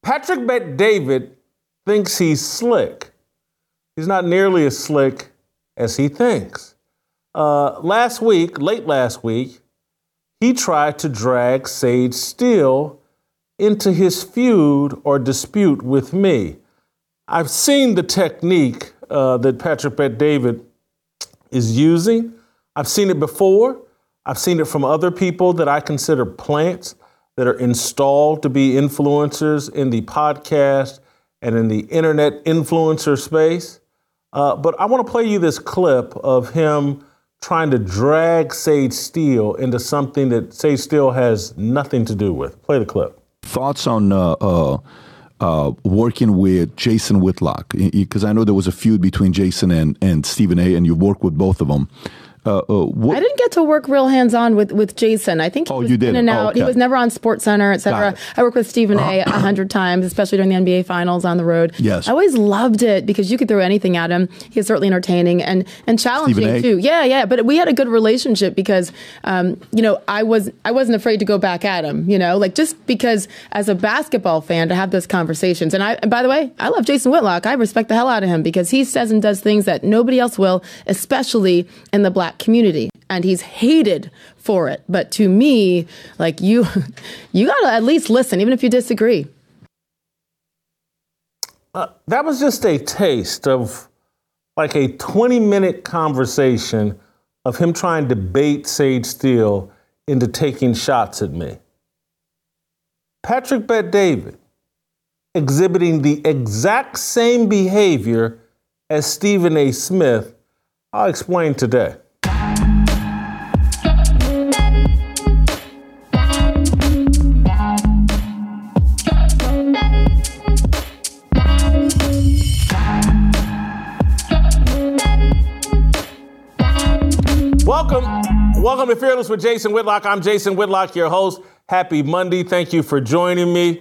Patrick Bet-David thinks he's slick. He's not nearly as slick as he thinks. Late last week, he tried to drag Sage Steele into his feud or dispute with me. I've seen the technique that Patrick Bet-David is using. I've seen it before. I've seen it from other people that I consider plants that are installed to be influencers in the podcast and in the internet influencer space. But I want to play you this clip of him trying to drag Sage Steele into something that Sage Steele has nothing to do with. Play the clip. Thoughts on working with Jason Whitlock? Because I know there was a feud between Jason and Stephen A., and you worked with both of them. I didn't get to work real hands-on with Jason. I think he was in and out. Okay. He was never on SportsCenter, et cetera. I worked with Stephen A. 100 times, especially during the NBA Finals on the road. Yes. I always loved it because you could throw anything at him. He was certainly entertaining and challenging too. Yeah. But we had a good relationship because, I wasn't afraid to go back at him. Just because as a basketball fan to have those conversations. And by the way, I love Jason Whitlock. I respect the hell out of him because he says and does things that nobody else will, especially in the Black community, and he's hated for it. But to me, you got to at least listen, even if you disagree. That was just a taste of a 20-minute conversation of him trying to bait Sage Steele into taking shots at me. Patrick Bet-David exhibiting the exact same behavior as Stephen A. Smith. I'll explain today. Welcome to Fearless with Jason Whitlock. I'm Jason Whitlock, your host. Happy Monday. Thank you for joining me.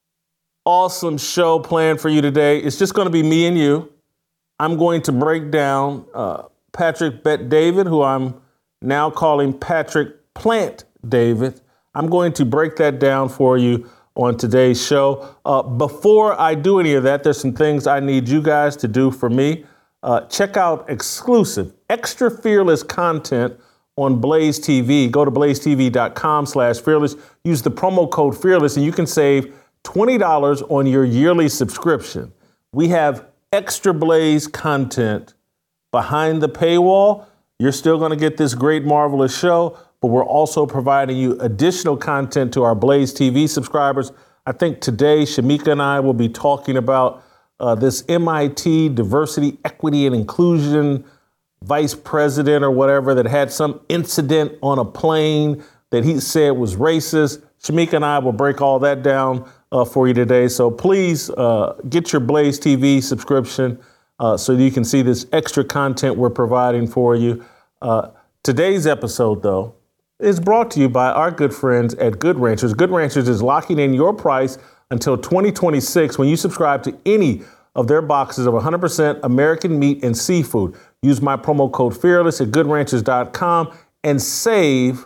Awesome show planned for you today. It's just going to be me and you. I'm going to break down Patrick Bet-David, who I'm now calling Patrick Plant David. I'm going to break that down for you on today's show. Before I do any of that, there's some things I need you guys to do for me. Check out exclusive, extra fearless content on Blaze TV. Go to blazetv.com/fearless. Use the promo code fearless and you can save $20 on your yearly subscription. We have extra Blaze content behind the paywall. You're still going to get this great, marvelous show, but we're also providing you additional content to our Blaze TV subscribers. I think today, Shamika and I will be talking about this MIT diversity, equity, and inclusion vice president or whatever that had some incident on a plane that he said was racist. Shamika and I will break all that down for you today. So please get your Blaze TV subscription so you can see this extra content we're providing for you. Today's episode, though, is brought to you by our good friends at Good Ranchers. Good Ranchers is locking in your price until 2026 when you subscribe to any of their boxes of 100% American meat and seafood. Use my promo code FEARLESS at goodranchers.com and save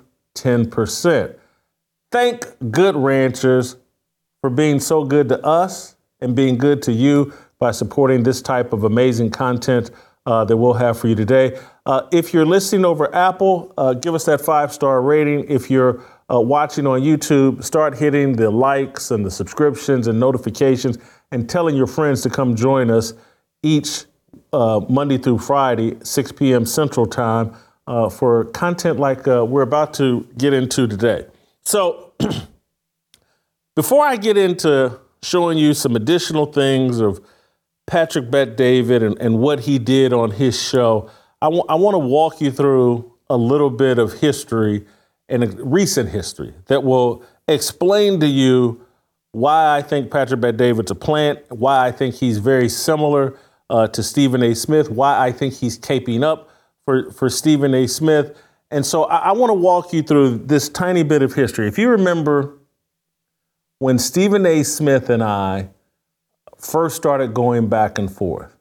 10%. Thank Good Ranchers for being so good to us and being good to you by supporting this type of amazing content that we'll have for you today. If you're listening over Apple, give us that 5-star rating. If you're watching on YouTube, start hitting the likes and the subscriptions and notifications and telling your friends to come join us each Monday through Friday, 6 p.m. Central Time, for content like we're about to get into today. So before I get into showing you some additional things of Patrick Bet-David and what he did on his show, I want to walk you through a little bit of history and a recent history that will explain to you why I think Patrick Bet-David's a plant, why I think he's very similar to Stephen A. Smith, why I think he's caping up for Stephen A. Smith. And so I want to walk you through this tiny bit of history. If you remember when Stephen A. Smith and I first started going back and forth,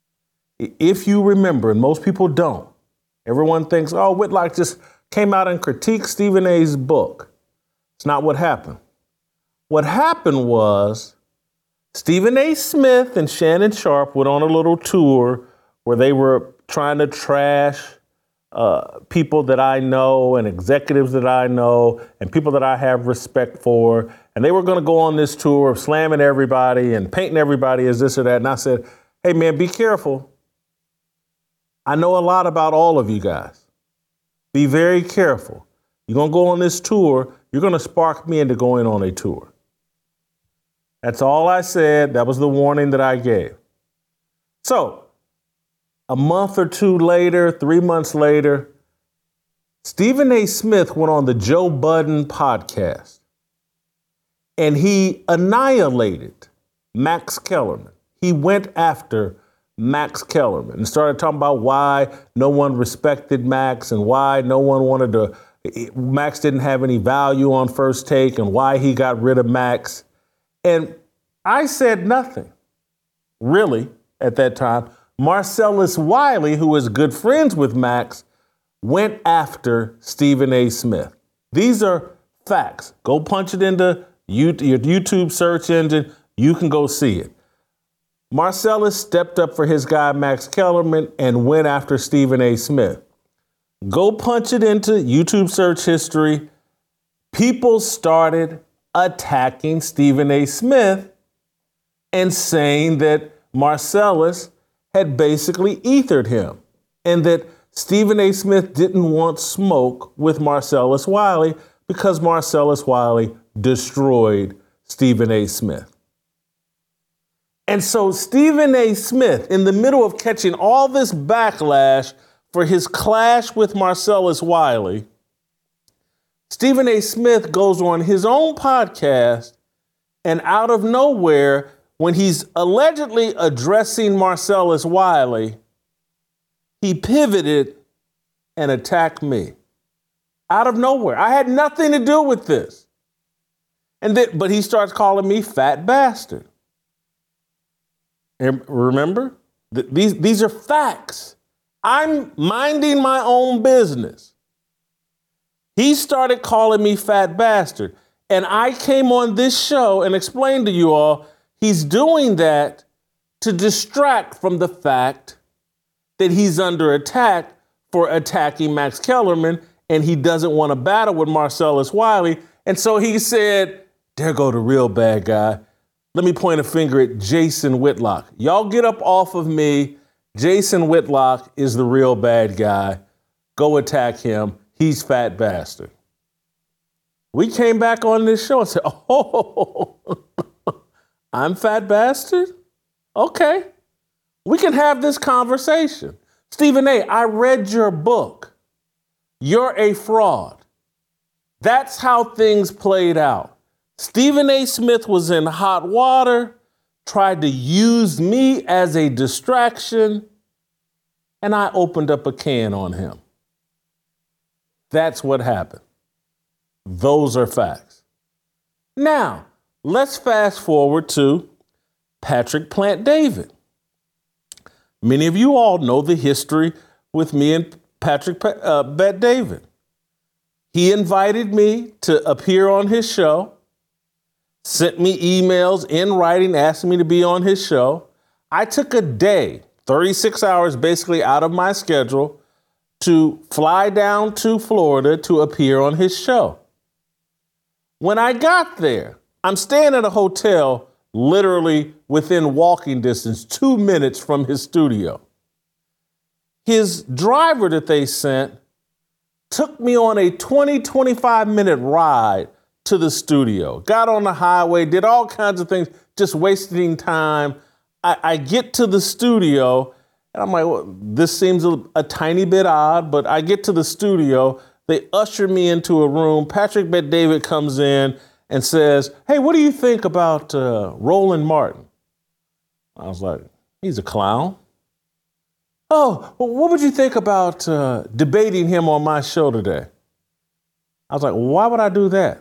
if you remember, and most people don't, everyone thinks, oh, Whitlock just came out and critiqued Stephen A.'s book. It's not what happened. What happened was Stephen A. Smith and Shannon Sharpe went on a little tour where they were trying to trash people that I know and executives that I know and people that I have respect for. And they were going to go on this tour of slamming everybody and painting everybody as this or that. And I said, hey, man, be careful. I know a lot about all of you guys. Be very careful. You're going to go on this tour. You're going to spark me into going on a tour. That's all I said. That was the warning that I gave. So a month or two later, 3 months later, Stephen A. Smith went on the Joe Budden podcast and he annihilated Max Kellerman. He went after Max Kellerman and started talking about why no one respected Max and why no one wanted to, Max didn't have any value on First Take and why he got rid of Max. And I said nothing, really, at that time. Marcellus Wiley, who was good friends with Max, went after Stephen A. Smith. These are facts. Go punch it into your YouTube search engine. You can go see it. Marcellus stepped up for his guy, Max Kellerman, and went after Stephen A. Smith. Go punch it into YouTube search history. People started attacking Stephen A. Smith and saying that Marcellus had basically ethered him and that Stephen A. Smith didn't want smoke with Marcellus Wiley because Marcellus Wiley destroyed Stephen A. Smith. And so Stephen A. Smith, in the middle of catching all this backlash for his clash with Marcellus Wiley, Stephen A. Smith goes on his own podcast and out of nowhere, when he's allegedly addressing Marcellus Wiley, he pivoted and attacked me. Out of nowhere. I had nothing to do with this. But he starts calling me fat bastard. And remember? These are facts. I'm minding my own business. He started calling me fat bastard. And I came on this show and explained to you all, he's doing that to distract from the fact that he's under attack for attacking Max Kellerman and he doesn't want to battle with Marcellus Wiley. And so he said, there go the real bad guy. Let me point a finger at Jason Whitlock. Y'all get up off of me. Jason Whitlock is the real bad guy. Go attack him. He's fat bastard. We came back on this show and said, oh, I'm fat bastard? Okay. We can have this conversation. Stephen A., I read your book. You're a fraud. That's how things played out. Stephen A. Smith was in hot water, tried to use me as a distraction, and I opened up a can on him. That's what happened. Those are facts. Now, let's fast forward to Patrick Plant David. Many of you all know the history with me and Patrick Bet David. He invited me to appear on his show, sent me emails in writing asking me to be on his show. I took a day, 36 hours basically out of my schedule to fly down to Florida to appear on his show. When I got there, I'm staying at a hotel literally within walking distance, 2 minutes from his studio. His driver that they sent took me on a 25 minute ride to the studio, got on the highway, did all kinds of things, just wasting time. I get to the studio and I'm like, well, this seems a tiny bit odd, but I get to the studio. They usher me into a room. Patrick Bet David comes in and says, hey, what do you think about Roland Martin? I was like, he's a clown. Oh, well, what would you think about debating him on my show today? I was like, why would I do that?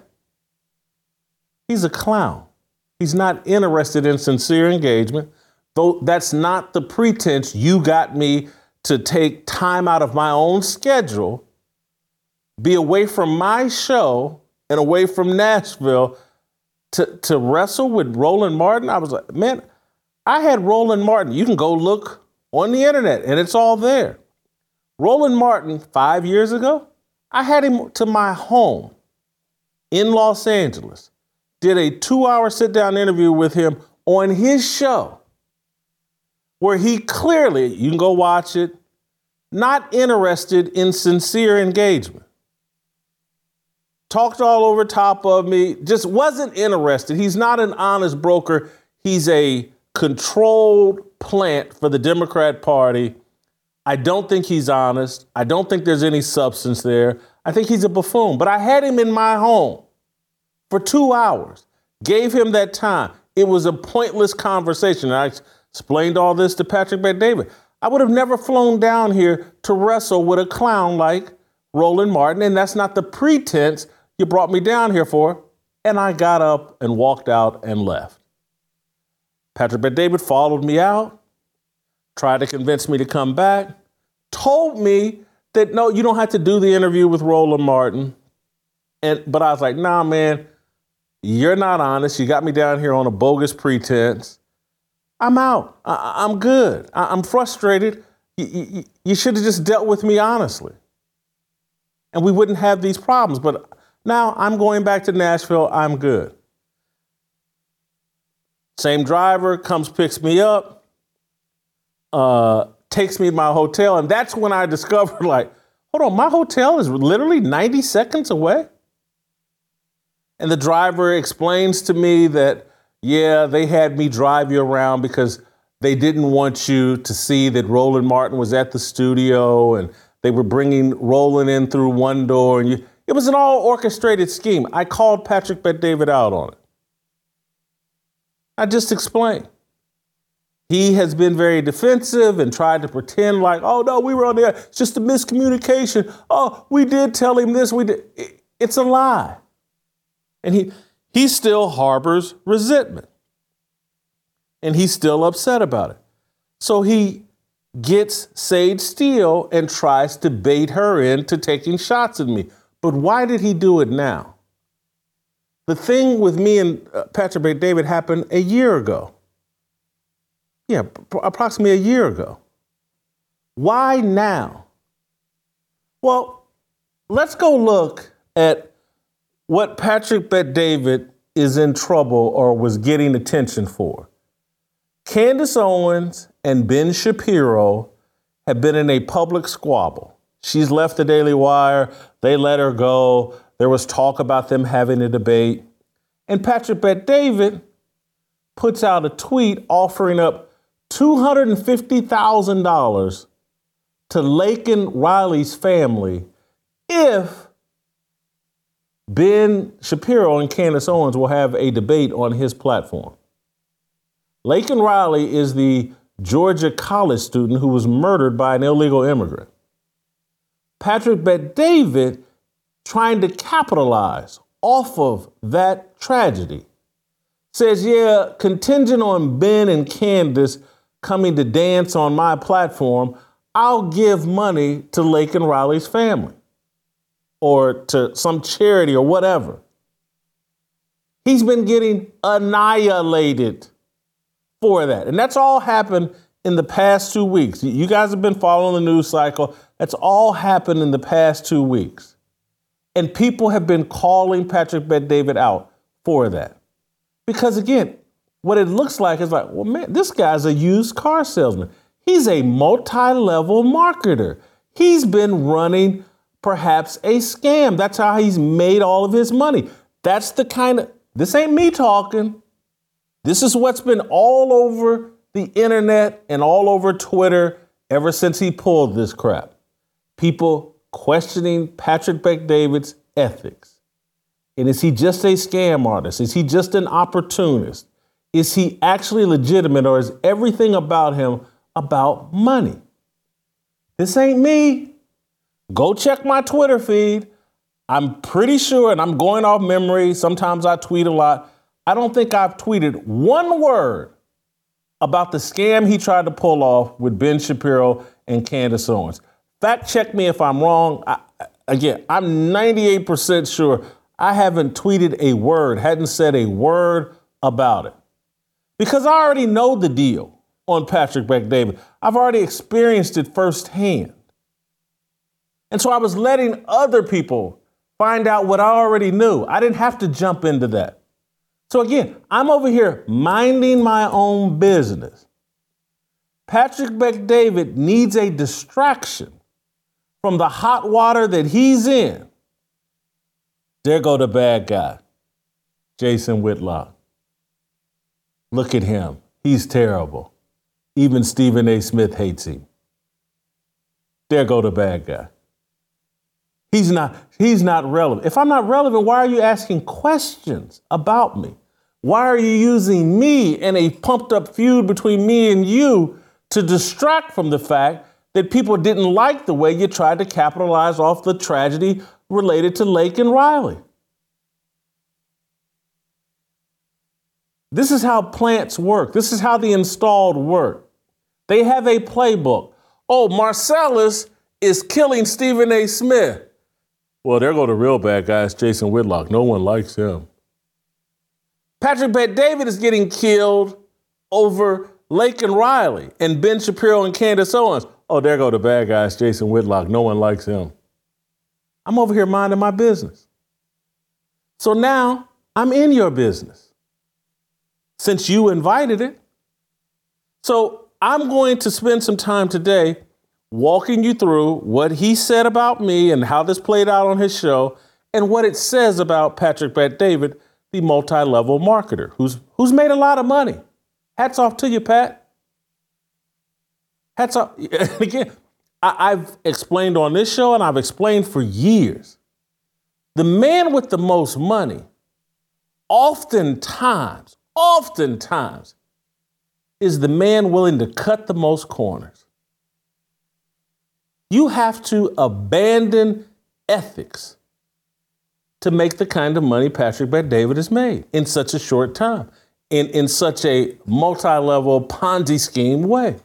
He's a clown. He's not interested in sincere engagement, though that's not the pretense you got me to take time out of my own schedule, be away from my show and away from Nashville to wrestle with Roland Martin. I was like, man, I had Roland Martin. You can go look on the internet and it's all there. Roland Martin, 5 years ago, I had him to my home in Los Angeles, did a 2-hour sit-down interview with him on his show where he clearly, you can go watch it, not interested in sincere engagement. Talked all over top of me, just wasn't interested. He's not an honest broker. He's a controlled plant for the Democrat Party. I don't think he's honest. I don't think there's any substance there. I think he's a buffoon. But I had him in my home for 2 hours, gave him that time. It was a pointless conversation. I explained all this to Patrick Bet-David. I would have never flown down here to wrestle with a clown like Roland Martin, and that's not the pretense you brought me down here for. And I got up and walked out and left. Patrick Bet-David followed me out, tried to convince me to come back, told me that, no, you don't have to do the interview with Roland Martin. But I was like, nah, man, you're not honest. You got me down here on a bogus pretense. I'm out. I'm good. I'm frustrated. You should have just dealt with me honestly. And we wouldn't have these problems. But now I'm going back to Nashville. I'm good. Same driver comes, picks me up, takes me to my hotel. And that's when I discovered, like, hold on, my hotel is literally 90 seconds away. And the driver explains to me that, yeah, they had me drive you around because they didn't want you to see that Roland Martin was at the studio and they were bringing Roland in through one door. And it was an all orchestrated scheme. I called Patrick Bet-David out on it. I just explained. He has been very defensive and tried to pretend like, oh, no, we were on there. It's just a miscommunication. Oh, we did tell him this. We did. It's a lie. And he still harbors resentment. And he's still upset about it. So he gets Sage Steele and tries to bait her into taking shots at me. But why did he do it now? The thing with me and Patrick Bet-David happened a year ago. Yeah, approximately a year ago. Why now? Well, let's go look at what Patrick Bet-David is in trouble or was getting attention for. Candace Owens and Ben Shapiro have been in a public squabble. She's left the Daily Wire. They let her go. There was talk about them having a debate. And Patrick Bet-David puts out a tweet offering up $250,000 to Laken Riley's family if Ben Shapiro and Candace Owens will have a debate on his platform. Laken Riley is the Georgia college student who was murdered by an illegal immigrant. Patrick Bet-David, trying to capitalize off of that tragedy, says, yeah, contingent on Ben and Candace coming to dance on my platform, I'll give money to Laken Riley's family or to some charity or whatever. He's been getting annihilated for that. And that's all happened in the past 2 weeks. You guys have been following the news cycle. That's all happened in the past 2 weeks. And people have been calling Patrick Bet-David out for that. Because again, what it looks like is like, well, man, this guy's a used car salesman. He's a multi-level marketer. He's been running perhaps a scam. That's how he's made all of his money. That's the kind of, this ain't me talking. This is what's been all over the internet and all over Twitter ever since he pulled this crap. People questioning Patrick Bet-David's ethics. And is he just a scam artist? Is he just an opportunist? Is he actually legitimate, or is everything about him about money? This ain't me. Go check my Twitter feed. I'm pretty sure, and I'm going off memory, sometimes I tweet a lot. I don't think I've tweeted one word about the scam he tried to pull off with Ben Shapiro and Candace Owens. Fact check me if I'm wrong. Again, I'm 98% sure I haven't tweeted a word, hadn't said a word about it. Because I already know the deal on Patrick Bet-David. I've already experienced it firsthand. And so I was letting other people find out what I already knew. I didn't have to jump into that. So again, I'm over here minding my own business. Patrick Bet-David needs a distraction from the hot water that he's in. There go the bad guy, Jason Whitlock. Look at him. He's terrible. Even Stephen A. Smith hates him. There go the bad guy. He's not relevant. If I'm not relevant, why are you asking questions about me? Why are you using me and a pumped up feud between me and you to distract from the fact that people didn't like the way you tried to capitalize off the tragedy related to Lake and Riley? This is how plants work. This is how the installed work. They have a playbook. Oh, Marcellus is killing Stephen A. Smith. Well, there go the real bad guys, Jason Whitlock. No one likes him. Patrick Bet-David is getting killed over Lake and Riley and Ben Shapiro and Candace Owens. Oh, there go the bad guys, Jason Whitlock. No one likes him. I'm over here minding my business. So now I'm in your business since you invited it. So I'm going to spend some time today walking you through what he said about me and how this played out on his show and what it says about Patrick Bet-David, the multi-level marketer who's made a lot of money. Hats off to you, Pat. Hats off. Again, I've explained on this show and I've explained for years. The man with the most money oftentimes is the man willing to cut the most corners. You have to abandon ethics to make the kind of money Patrick Bet-David has made in such a short time, in such a multi-level Ponzi scheme way.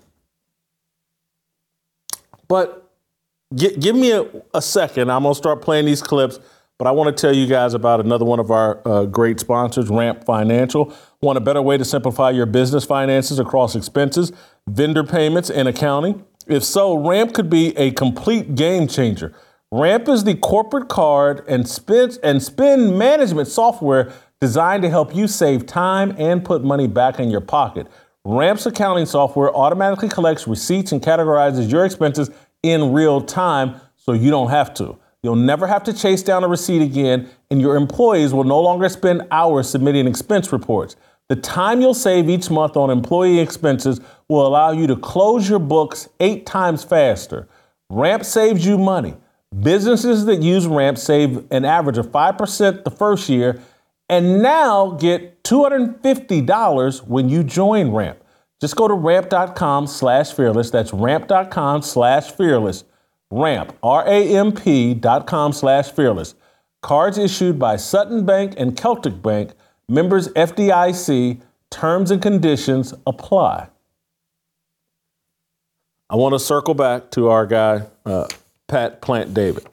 But give me a second. I'm going to start playing these clips, but I want to tell you guys about another one of our great sponsors, Ramp Financial. Want a better way to simplify your business finances across expenses, vendor payments, and accounting? If so, Ramp could be a complete game changer. Ramp is the corporate card and spend management software designed to help you save time and put money back in your pocket. Ramp's accounting software automatically collects receipts and categorizes your expenses in real time so you don't have to. You'll never have to chase down a receipt again, and your employees will no longer spend hours submitting expense reports. The time you'll save each month on employee expenses will allow you to close your books 8 times faster. Ramp saves you money. Businesses that use Ramp save an average of 5% the first year and now get $250 when you join Ramp. Just go to ramp.com/fearless. That's ramp.com/fearless. Ramp, RAMP.com/fearless. Cards issued by Sutton Bank and Celtic Bank. Members FDIC. Terms and conditions apply. I want to circle back to our guy, Pat Plant David.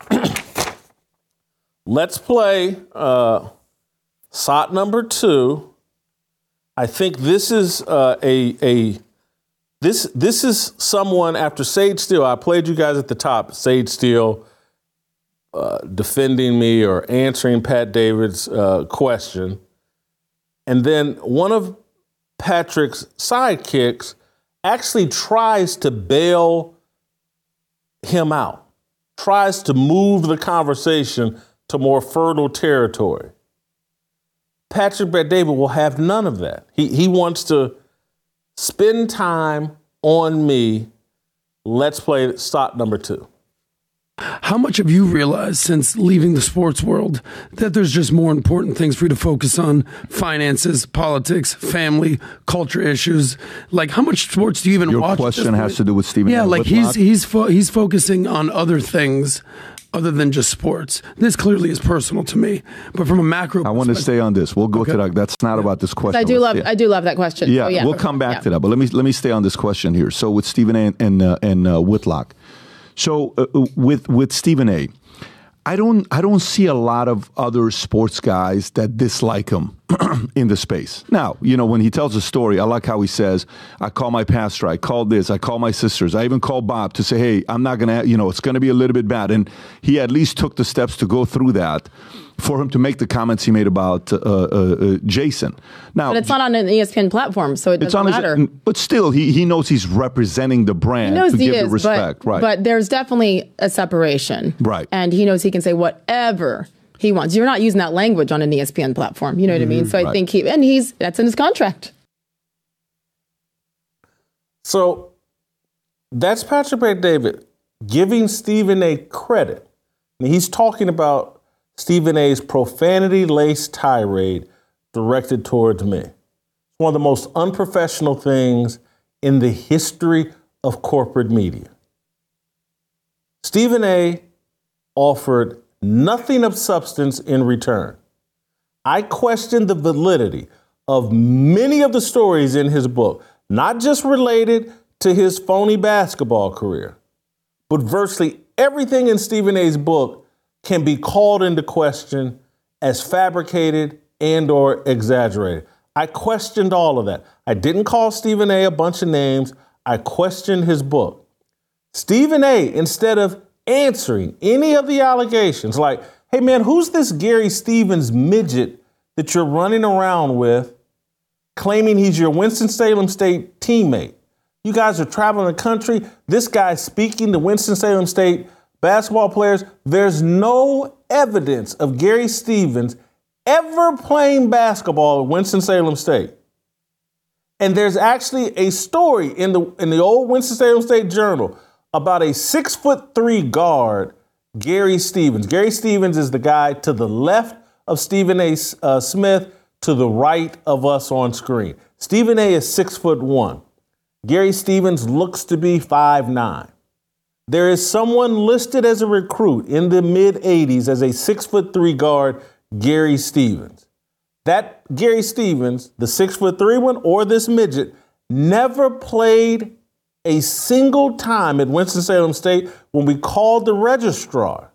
Let's play SOT number 2. I think this is this is someone after Sage Steele. I played you guys at the top. Sage Steele defending me or answering Pat David's question. And then one of Patrick's sidekicks actually tries to bail him out, tries to move the conversation to more fertile territory. Patrick Bet-David will have none of that. He wants to spend time on me. Let's play SOT number 2. How much have you realized since leaving the sports world that there's just more important things for you to focus on? Finances, politics, family, culture issues. Like, how much sports do you even watch? Your question has to do with Stephen. Yeah, like he's focusing on other things other than just sports. This clearly is personal to me, but from a macro I want to stay on this. We'll go to that. That's not about this question. I do love that question. Yeah, we'll come back to that. But let me stay on this question here. So with Stephen A. and Whitlock. So with Stephen A., I don't see a lot of other sports guys that dislike him in the space. Now, when he tells a story, I like how he says, I call my pastor, I call this, I call my sisters, I even call Bob to say, hey, I'm not going to, it's going to be a little bit bad. And he at least took the steps to go through that for him to make the comments he made about Jason. Now, but it's not on an ESPN platform, so it doesn't matter. But still, he knows he's representing the brand to give the respect. Right. But there's definitely a separation. Right. And he knows he can say whatever he wants. You're not using that language on an ESPN platform. You know what I mean? So I think that's in his contract. So that's Patrick Bet-David giving Stephen A. credit. And he's talking about Stephen A.'s profanity-laced tirade directed towards me. It's one of the most unprofessional things in the history of corporate media. Stephen A. offered nothing of substance in return. I questioned the validity of many of the stories in his book, not just related to his phony basketball career, but virtually everything in Stephen A.'s book can be called into question as fabricated and or exaggerated. I questioned all of that. I didn't call Stephen A. a bunch of names. I questioned his book. Stephen A., instead of answering any of the allegations, like, hey man, who's this Gary Stevens midget that you're running around with, claiming he's your Winston-Salem State teammate? You guys are traveling the country. This guy's speaking to Winston-Salem State basketball players. There's no evidence of Gary Stevens ever playing basketball at Winston-Salem State. And there's actually a story in the old Winston-Salem State Journal about a 6'3" guard, Gary Stevens. Gary Stevens is the guy to the left of Stephen A. Smith, to the right of us on screen. Stephen A. is 6'1". Gary Stevens looks to be 5'9". There is someone listed as a recruit in the mid-'80s as a 6'3" guard, Gary Stevens. That Gary Stevens, the 6'3" one or this midget, never played a single time at Winston-Salem State. When we called the registrar,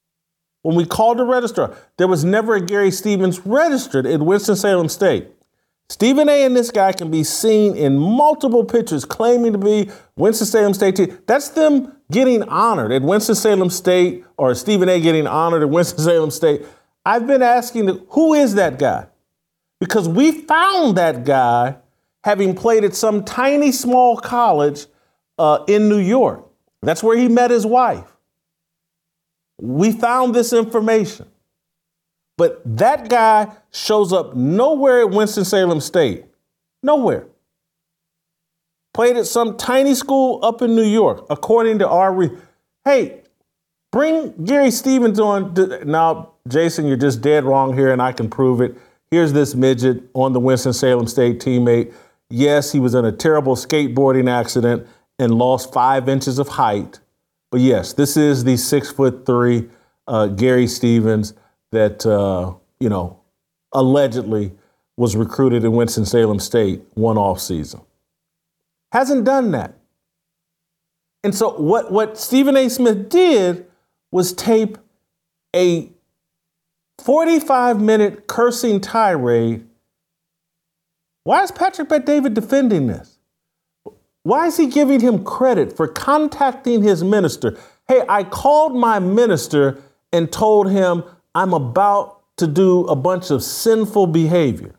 there was never a Gary Stevens registered at Winston-Salem State. Stephen A. and this guy can be seen in multiple pictures claiming to be Winston-Salem State team. That's them getting honored at Winston-Salem State, or Stephen A. getting honored at Winston-Salem State. I've been asking, who is that guy? Because we found that guy having played at some tiny small college in New York. That's where he met his wife. We found this information. But that guy shows up nowhere at Winston-Salem State. Nowhere. Played at some tiny school up in New York, according to our... Hey, bring Gary Stevens on. Now, Jason, you're just dead wrong here, and I can prove it. Here's this midget on the Winston-Salem State teammate. Yes, he was in a terrible skateboarding accident and lost 5 inches of height. But yes, this is the 6'3" Gary Stevens that, allegedly was recruited in Winston-Salem State one off season. Hasn't done that. And so what Stephen A. Smith did was tape a 45-minute cursing tirade. Why is Patrick Bet-David defending this? Why is he giving him credit for contacting his minister? Hey, I called my minister and told him I'm about to do a bunch of sinful behavior.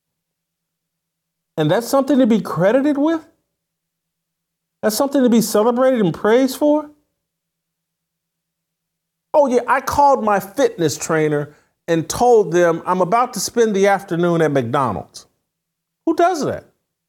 And that's something to be credited with? That's something to be celebrated and praised for? Oh yeah, I called my fitness trainer and told them I'm about to spend the afternoon at McDonald's. Who does that?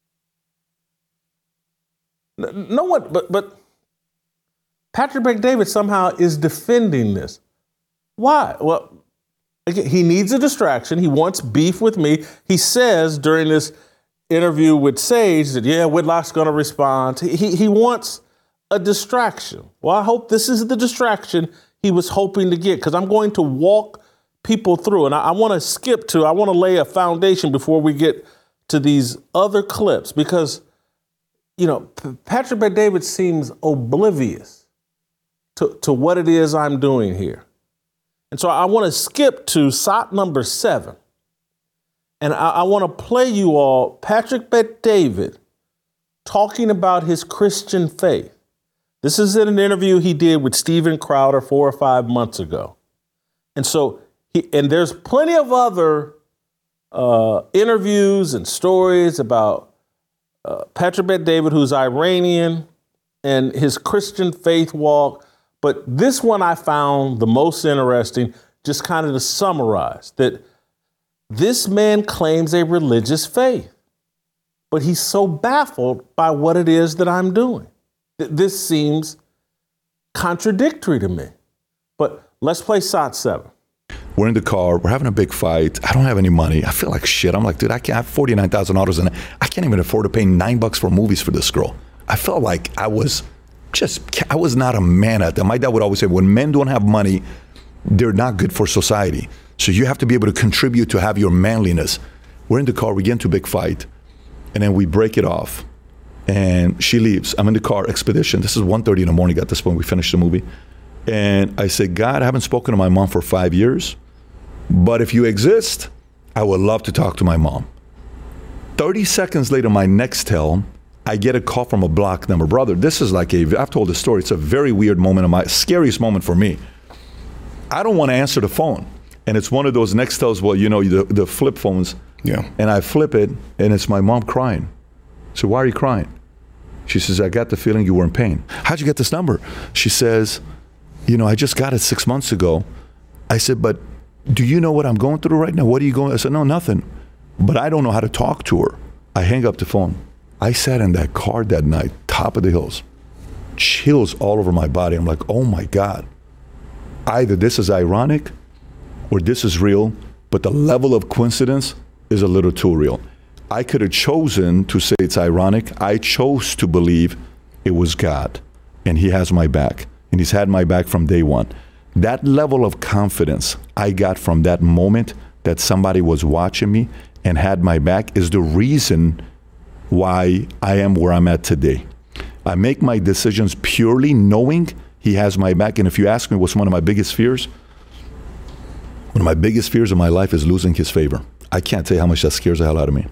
No one, but Patrick Bet-David somehow is defending this. Why? Well, again, he needs a distraction. He wants beef with me. He says during this interview with Sage that, yeah, Whitlock's going to respond. He wants a distraction. Well, I hope this is the distraction he was hoping to get, because I'm going to walk people through. And I want to lay a foundation before we get to these other clips, because, Patrick Bet-David seems oblivious to what it is I'm doing here. And so I want to skip to SOT number 7. And I want to play you all Patrick Bet-David talking about his Christian faith. This is in an interview he did with Steven Crowder 4 or 5 months ago. And so there's plenty of other interviews and stories about Patrick Bet-David, who's Iranian, and his Christian faith walk. But this one I found the most interesting, just kind of to summarize, that this man claims a religious faith, but he's so baffled by what it is that I'm doing. This seems contradictory to me. But let's play SOT 7. We're in the car. We're having a big fight. I don't have any money. I feel like shit. I'm like, dude, I have $49,000 and I can't even afford to pay $9 for movies for this girl. I felt like I was not a man at that. My dad would always say, when men don't have money, they're not good for society. So you have to be able to contribute to have your manliness. We're in the car. We get into a big fight. And then we break it off. And she leaves. I'm in the car, expedition. This is 1:30 in the morning at this point. We finished the movie. And I said, God, I haven't spoken to my mom for 5 years. But if you exist, I would love to talk to my mom. 30 seconds later, my Nextel, I get a call from a block number. Brother, this is like I've told the story. It's a very weird moment, scariest moment for me. I don't want to answer the phone. And it's one of those Nextels, well, you know, the flip phones. Yeah. And I flip it, and it's my mom crying. So why are you crying? She says, I got the feeling you were in pain. How'd you get this number? She says, you know, I just got it 6 months ago. I said, but do you know what I'm going through right now? What are you going? I said, no, nothing. But I don't know how to talk to her. I hang up the phone. I sat in that car that night, top of the hills, chills all over my body. I'm like, oh my God. Either this is ironic or this is real, but the level of coincidence is a little too real. I could have chosen to say it's ironic. I chose to believe it was God, and he has my back, and he's had my back from day one. That level of confidence I got from that moment that somebody was watching me and had my back is the reason why I am where I'm at today. I make my decisions purely knowing he has my back. And if you ask me what's one of my biggest fears, one of my biggest fears in my life is losing his favor. I can't tell you how much that scares the hell out of me.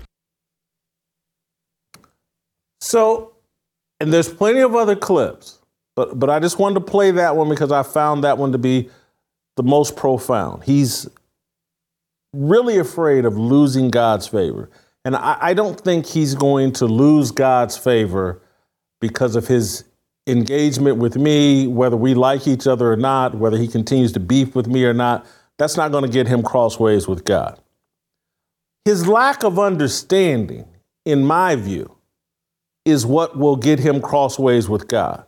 So, and there's plenty of other clips, but I just wanted to play that one because I found that one to be the most profound. He's really afraid of losing God's favor. And I don't think he's going to lose God's favor because of his engagement with me, whether we like each other or not, whether he continues to beef with me or not. That's not going to get him crossways with God. His lack of understanding, in my view, is what will get him crossways with God.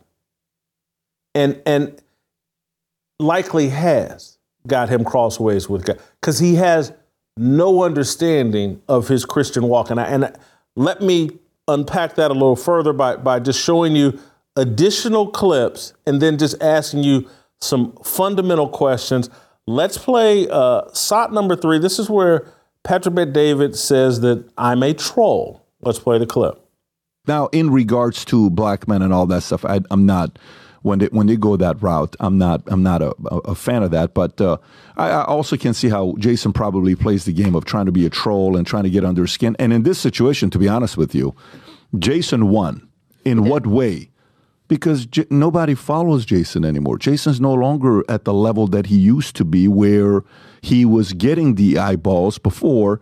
And likely has got him crossways with God because he has no understanding of his Christian walk. And let me unpack that a little further by just showing you additional clips and then just asking you some fundamental questions. Let's play SOT number 3. This is where Patrick Bet-David says that I'm a troll. Let's play the clip. Now, in regards to black men and all that stuff, I'm not. When they go that route, I'm not a fan of that. But I also can see how Jason probably plays the game of trying to be a troll and trying to get under his skin. And in this situation, to be honest with you, Jason won. In what way? Because nobody follows Jason anymore. Jason's no longer at the level that he used to be, where he was getting the eyeballs before.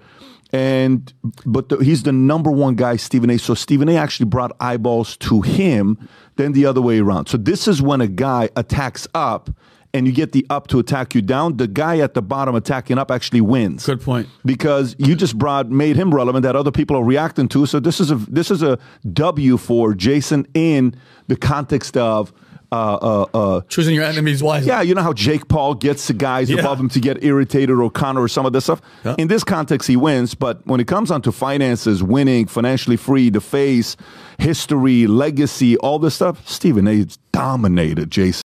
But he's the number one guy, Stephen A. So Stephen A. actually brought eyeballs to him, then the other way around. So this is when a guy attacks up and you get the up to attack you down. The guy at the bottom attacking up actually wins. Good point. Because you just made him relevant that other people are reacting to. So this is a W for Jason in the context of choosing your enemies wisely. Yeah, you know how Jake Paul gets the guys above him to get irritated or counter or some of this stuff? Yeah. In this context, he wins. But when it comes on to finances, winning, financially free, the face, history, legacy, all this stuff, Stephen A. dominated Jason.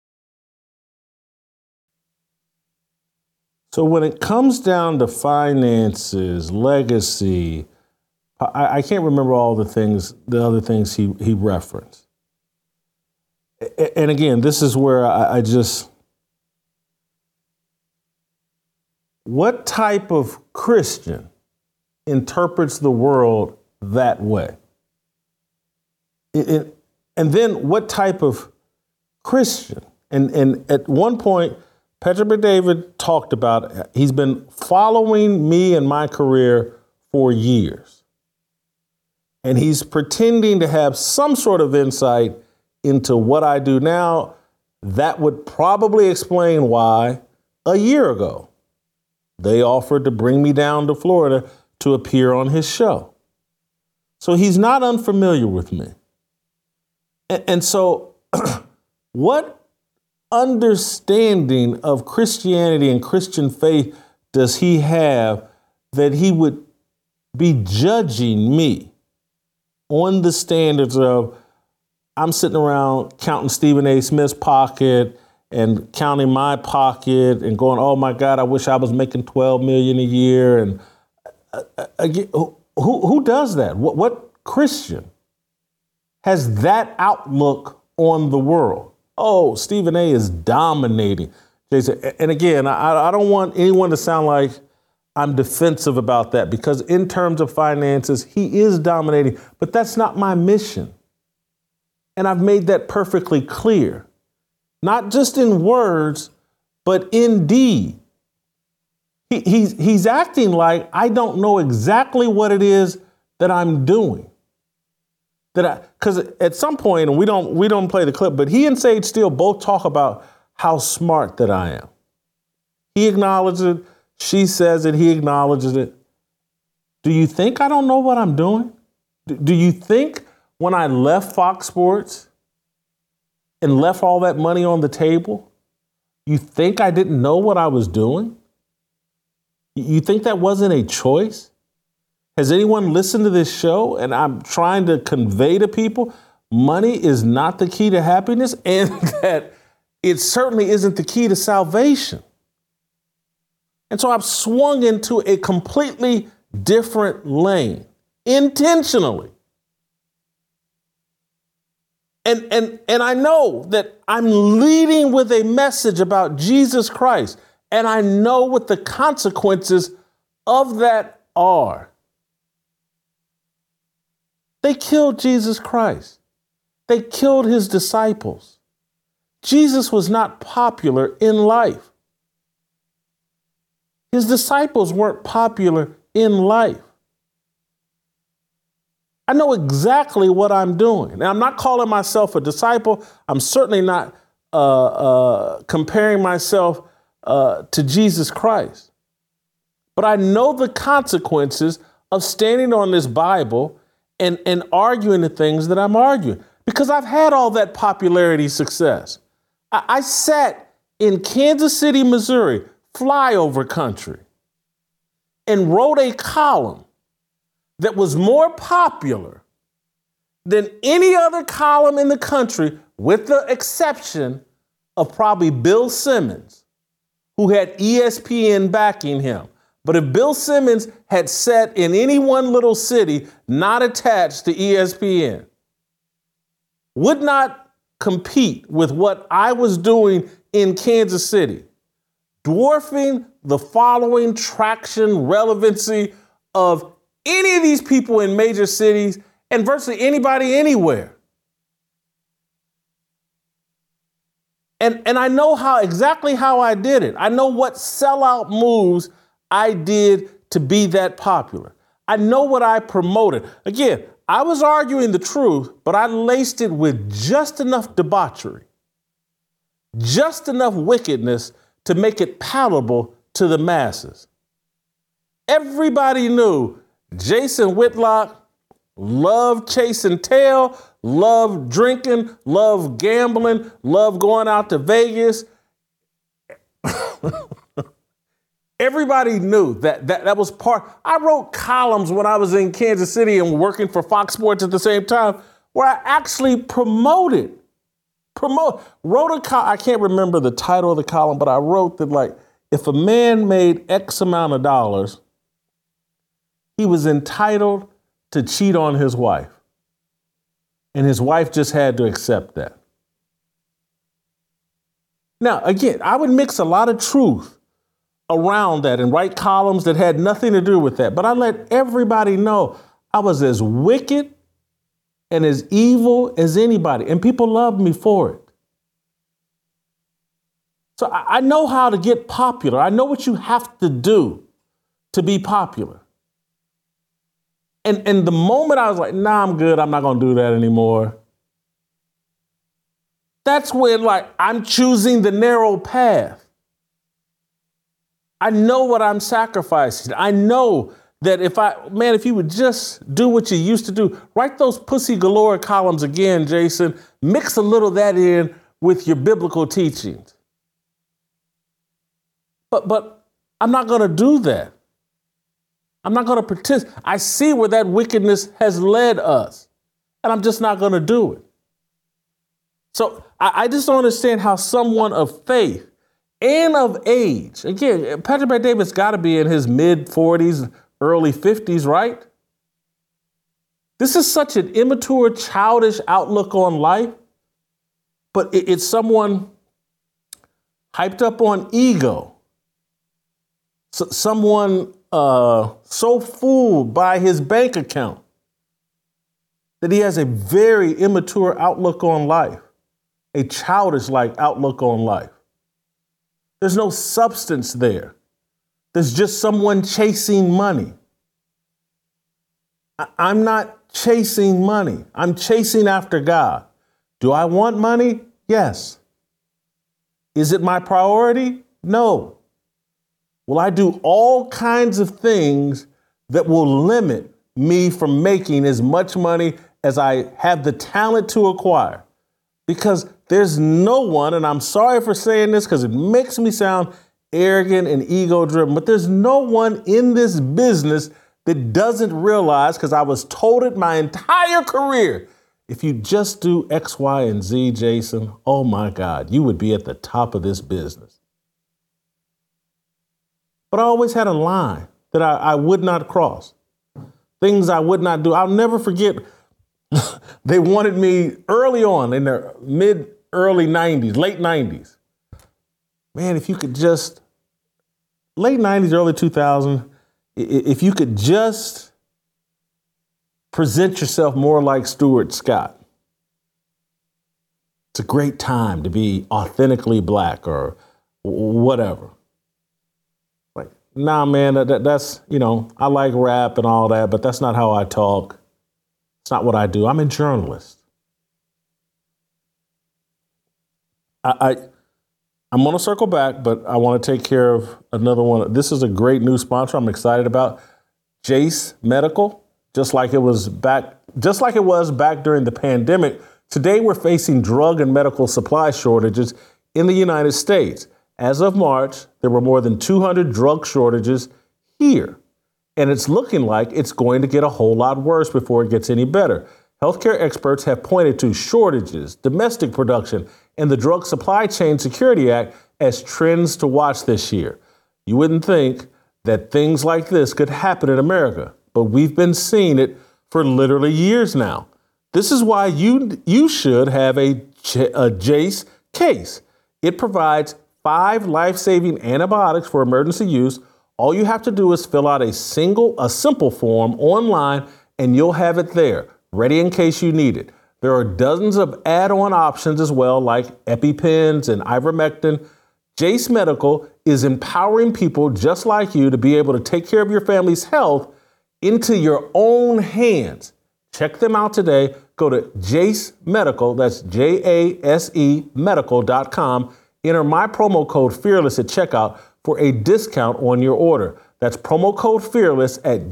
So when it comes down to finances, legacy, I can't remember all the other things he referenced. And again, this is where I just, what type of Christian interprets the world that way? And then what type of Christian? And at one point, Petra David talked about, he's been following me and my career for years. And he's pretending to have some sort of insight into what I do now. That would probably explain why a year ago they offered to bring me down to Florida to appear on his show. So he's not unfamiliar with me. And so what understanding of Christianity and Christian faith does he have that he would be judging me on the standards of, I'm sitting around counting Stephen A. Smith's pocket and counting my pocket and going, oh my God, I wish I was making $12 million a year. And again, who does that? What Christian has that outlook on the world? Oh, Stephen A. is dominating. Jason, and again, I don't want anyone to sound like I'm defensive about that, because in terms of finances, he is dominating, but that's not my mission. And I've made that perfectly clear, not just in words, but in deed. He's acting like I don't know exactly what it is that I'm doing. Because at some point, and we don't play the clip, but he and Sage Steele both talk about how smart that I am. He acknowledges it. She says it. He acknowledges it. Do you think I don't know what I'm doing? Do you think when I left Fox Sports and left all that money on the table, you think I didn't know what I was doing? You think that wasn't a choice? Has anyone listened to this show? And I'm trying to convey to people, money is not the key to happiness, and that it certainly isn't the key to salvation. And so I've swung into a completely different lane, intentionally. And I know that I'm leading with a message about Jesus Christ, and I know what the consequences of that are. They killed Jesus Christ. They killed his disciples. Jesus was not popular in life. His disciples weren't popular in life. I know exactly what I'm doing. And I'm not calling myself a disciple. I'm certainly not comparing myself to Jesus Christ. But I know the consequences of standing on this Bible and arguing the things that I'm arguing, because I've had all that popularity success. I sat in Kansas City, Missouri, flyover country, and wrote a column that was more popular than any other column in the country, with the exception of probably Bill Simmons, who had ESPN backing him. But if Bill Simmons had sat in any one little city not attached to ESPN, would not compete with what I was doing in Kansas City, dwarfing the following traction relevancy of any of these people in major cities and virtually anybody anywhere. And I know exactly how I did it. I know what sellout moves I did to be that popular. I know what I promoted. Again, I was arguing the truth, but I laced it with just enough debauchery, just enough wickedness to make it palatable to the masses. Everybody knew Jason Whitlock loved chasing tail, loved drinking, loved gambling, loved going out to Vegas. Everybody knew that was part. I wrote columns when I was in Kansas City and working for Fox Sports at the same time, where I actually I can't remember the title of the column, but I wrote that, like, if a man made X amount of dollars, he was entitled to cheat on his wife. And his wife just had to accept that. Now, again, I would mix a lot of truth around that and write columns that had nothing to do with that. But I let everybody know I was as wicked and as evil as anybody. And people loved me for it. So I know how to get popular. I know what you have to do to be popular. And the moment I was like, nah, I'm good. I'm not going to do that anymore. That's when, like, I'm choosing the narrow path. I know what I'm sacrificing. I know that if you would just do what you used to do, write those pussy galore columns again, Jason, mix a little of that in with your biblical teachings. But I'm not going to do that. I'm not going to participate. I see where that wickedness has led us, and I'm just not going to do it. So I just don't understand how someone of faith and of age, again, Patrick Bet-David's got to be in his mid-40s, early 50s, right? This is such an immature, childish outlook on life, but it's someone hyped up on ego. Someone so fooled by his bank account that he has a very immature outlook on life, a childish-like outlook on life. There's no substance there. There's just someone chasing money. I'm not chasing money. I'm chasing after God. Do I want money? Yes. Is it my priority? No. Will I do all kinds of things that will limit me from making as much money as I have the talent to acquire? Because there's no one, and I'm sorry for saying this because it makes me sound arrogant and ego-driven, but there's no one in this business that doesn't realize, because I was told it my entire career, if you just do X, Y, and Z, Jason, oh my God, you would be at the top of this business. But I always had a line that I would not cross, things I would not do. I'll never forget, they wanted me early on in their early 90s, late 90s. Man, if you could just, late 90s, early 2000s, if you could just present yourself more like Stuart Scott. It's a great time to be authentically black or whatever. Like, nah, man, that's, I like rap and all that, but that's not how I talk. It's not what I do. I'm a journalist. I'm going to circle back, but I want to take care of another one. This is a great new sponsor I'm excited about. Jase Medical, just like it was back during the pandemic. Today, we're facing drug and medical supply shortages in the United States. As of March, there were more than 200 drug shortages here. And it's looking like it's going to get a whole lot worse before it gets any better. Healthcare experts have pointed to shortages, domestic production, and the Drug Supply Chain Security Act as trends to watch this year. You wouldn't think that things like this could happen in America, but we've been seeing it for literally years now. This is why you should have a Jase case. It provides 5 life-saving antibiotics for emergency use. All you have to do is fill out a simple form online, and you'll have it there, ready in case you need it. There are dozens of add-on options as well, like EpiPens and ivermectin. Jase Medical is empowering people just like you to be able to take care of your family's health into your own hands. Check them out today. Go to Jase Medical, that's JASE medical.com. Enter my promo code FEARLESS at checkout for a discount on your order. That's promo code FEARLESS at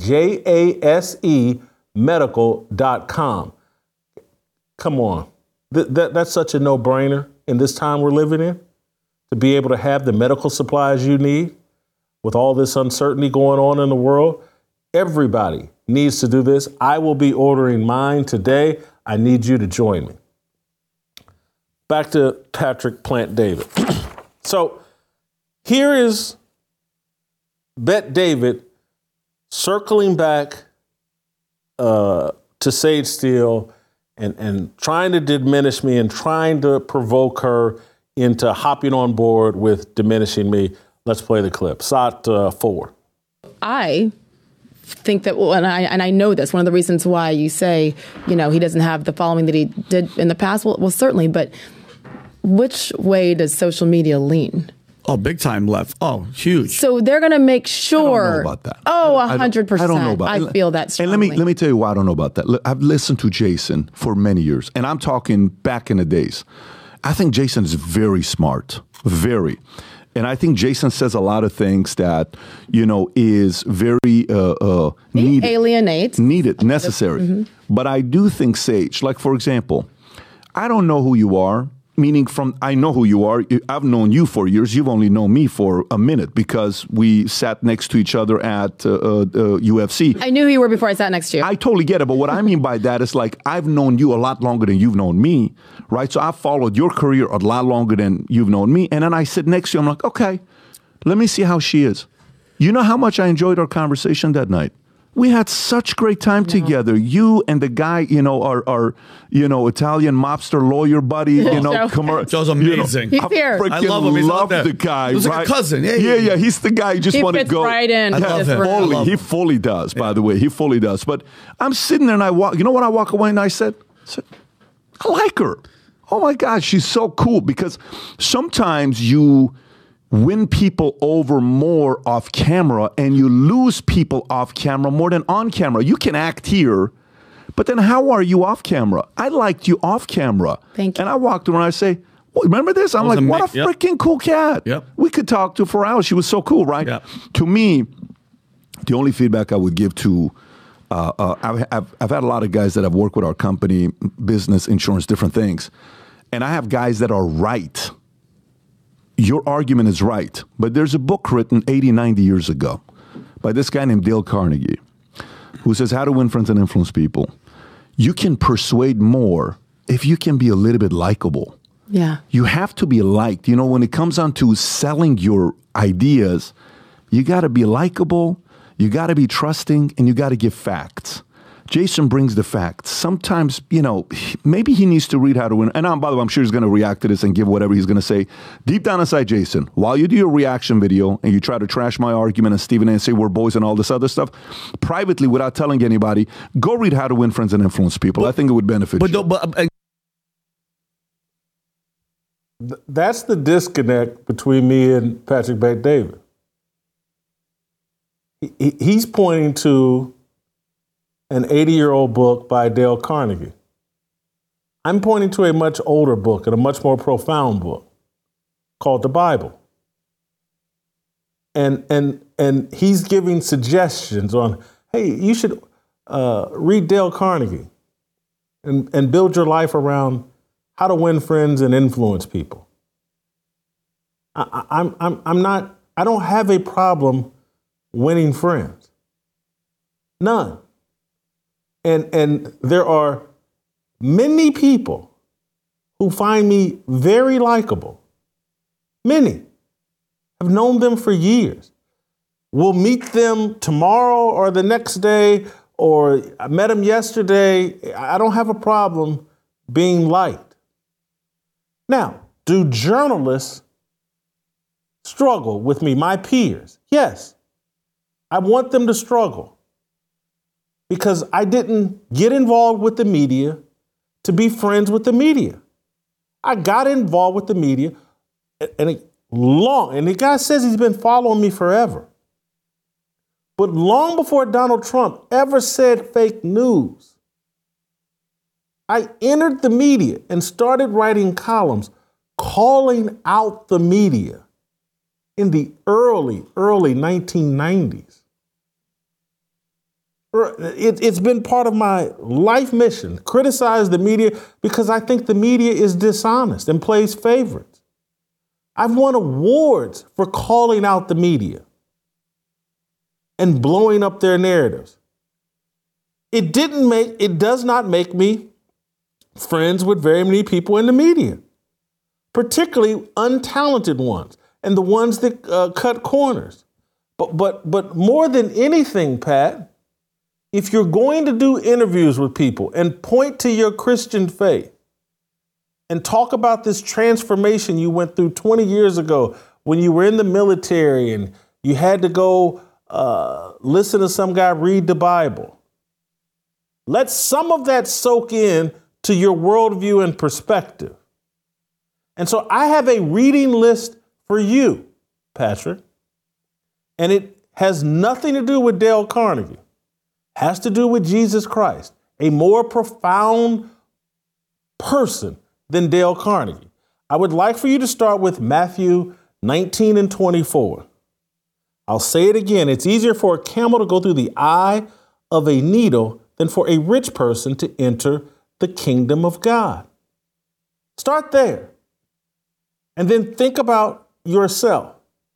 JASEmedical.com. Come on. That's such a no-brainer in this time we're living in, to be able to have the medical supplies you need with all this uncertainty going on in the world. Everybody needs to do this. I will be ordering mine today. I need you to join me. Back to Patrick Bet-David. So here is Bet-David circling back to Sage Steele and trying to diminish me and trying to provoke her into hopping on board with diminishing me. Let's play the clip. Shot 4. I think that, and I know this, one of the reasons why you say, he doesn't have the following that he did in the past, well certainly, but which way does social media lean? Oh, big time left. Oh, huge. So they're going to make sure. I don't know about that. Oh, 100%. I don't know about I feel that strongly. And let me tell you why I don't know about that. Look, I've listened to Jason for many years, and I'm talking back in the days. I think Jason is very smart, very. And I think Jason says a lot of things that, is very needed. Alienates. Needed, necessary. Mm-hmm. But I do think, Sage, like, for example, I don't know who you are. Meaning I know who you are. I've known you for years. You've only known me for a minute because we sat next to each other at UFC. I knew who you were before I sat next to you. I totally get it. But what I mean by that is like I've known you a lot longer than you've known me, right? So I've followed your career a lot longer than you've known me. And then I sit next to you. I'm like, okay, let me see how she is. You know how much I enjoyed our conversation that night? We had such great time together. You and the guy, our Italian mobster lawyer buddy, Joe's amazing. He's here. I love him. He's love the guy. He's like a cousin. Yeah. He's the guy you just want to go. Right in. I love him. He fully does, by the way. He fully does. But I'm sitting there and I walk. You know what I walk away and I said, I like her. Oh my God, she's so cool. Because sometimes you win people over more off camera and you lose people off camera more than on camera. You can act here, but then how are you off camera? I liked you off camera. Thank you. And I walked around and I say, remember this? I'm like, what a freaking cool cat. Yep. We could talk to for hours. She was so cool, right? Yep. To me, the only feedback I would give to, I've had a lot of guys that have worked with our company, business, insurance, different things. And I have guys that are right. Your argument is right, but there's a book written 80, 90 years ago by this guy named Dale Carnegie, who says how to win friends and influence people. You can persuade more if you can be a little bit likable. Yeah. You have to be liked. When it comes down to selling your ideas, you got to be likable, you got to be trusting, and you got to give facts. Jason brings the facts. Sometimes, maybe he needs to read How to Win. And by the way, I'm sure he's going to react to this and give whatever he's going to say. Deep down inside, Jason, while you do your reaction video and you try to trash my argument and Stephen A. say we're boys and all this other stuff, privately, without telling anybody, go read How to Win Friends and Influence People. I think it would benefit you. That's the disconnect between me and Patrick Bet-David. He's pointing to an 80-year-old book by Dale Carnegie. I'm pointing to a much older book and a much more profound book called the Bible. And he's giving suggestions on, hey, you should read Dale Carnegie and build your life around how to win friends and influence people. I don't have a problem winning friends. None. And there are many people who find me very likable. Many. I've known them for years. We'll meet them tomorrow or the next day, or I met them yesterday. I don't have a problem being liked. Now, do journalists struggle with me, my peers? Yes. I want them to struggle. Because I didn't get involved with the media to be friends with the media. I got involved with the media and the guy says he's been following me forever. But long before Donald Trump ever said fake news, I entered the media and started writing columns calling out the media in the early 1990s. It's been part of my life mission, criticize the media because I think the media is dishonest and plays favorites. I've won awards for calling out the media and blowing up their narratives. It does not make me friends with very many people in the media, particularly untalented ones and the ones that cut corners. But more than anything, Pat, if you're going to do interviews with people and point to your Christian faith and talk about this transformation you went through 20 years ago when you were in the military and you had to go listen to some guy read the Bible. Let some of that soak in to your worldview and perspective. And so I have a reading list for you, Patrick, and it has nothing to do with Dale Carnegie. It has to do with Jesus Christ, a more profound person than Dale Carnegie. I would like for you to start with Matthew 19 and 24. I'll say it again. It's easier for a camel to go through the eye of a needle than for a rich person to enter the kingdom of God. Start there. And then think about yourself.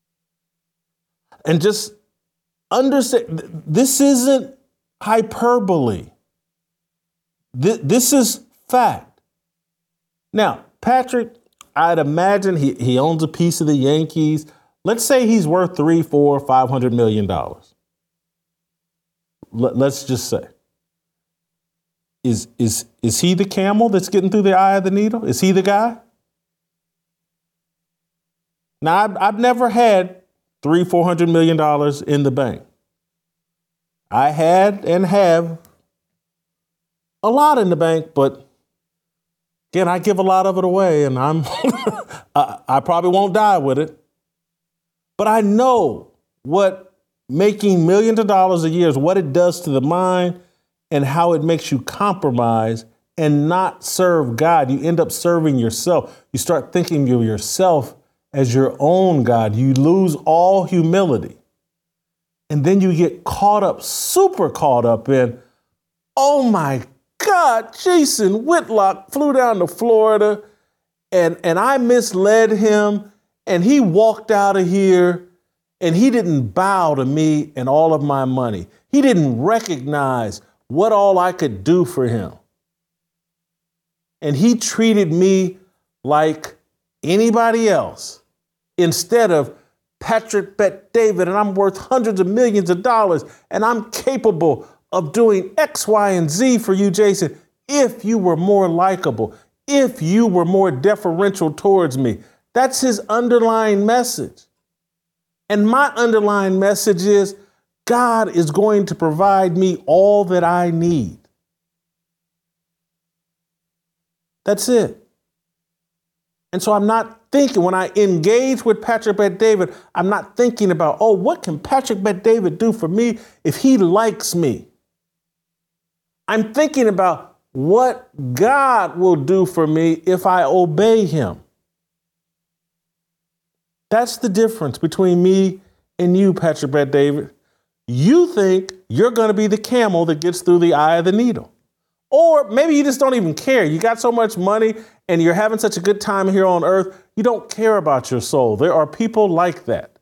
And just understand, this isn't hyperbole. This is fact. Now, Patrick, I'd imagine he owns a piece of the Yankees. Let's say he's worth $300, $400, $500 million. Let's just say. Is he the camel that's getting through the eye of the needle? Is he the guy? Now, I've never had $300, $400 million in the bank. I had and have a lot in the bank, but again, I give a lot of it away, and I probably won't die with it. But I know what making millions of dollars a year is, what it does to the mind and how it makes you compromise and not serve God. You end up serving yourself. You start thinking of yourself as your own God. You lose all humility. And then you get caught up, super caught up in, oh my God, Jason Whitlock flew down to Florida and I misled him and he walked out of here and he didn't bow to me and all of my money. He didn't recognize what all I could do for him. And he treated me like anybody else instead of Patrick Bet-David, and I'm worth hundreds of millions of dollars, and I'm capable of doing X, Y, and Z for you, Jason, if you were more likable, if you were more deferential towards me. That's his underlying message. And my underlying message is God is going to provide me all that I need. That's it. And so I'm not thinking, when I engage with Patrick Bet-David, I'm not thinking about, oh, what can Patrick Bet-David do for me if he likes me? I'm thinking about what God will do for me if I obey him. That's the difference between me and you, Patrick Bet-David. You think you're going to be the camel that gets through the eye of the needle. Or maybe you just don't even care. You got so much money and you're having such a good time here on earth, you don't care about your soul. There are people like that.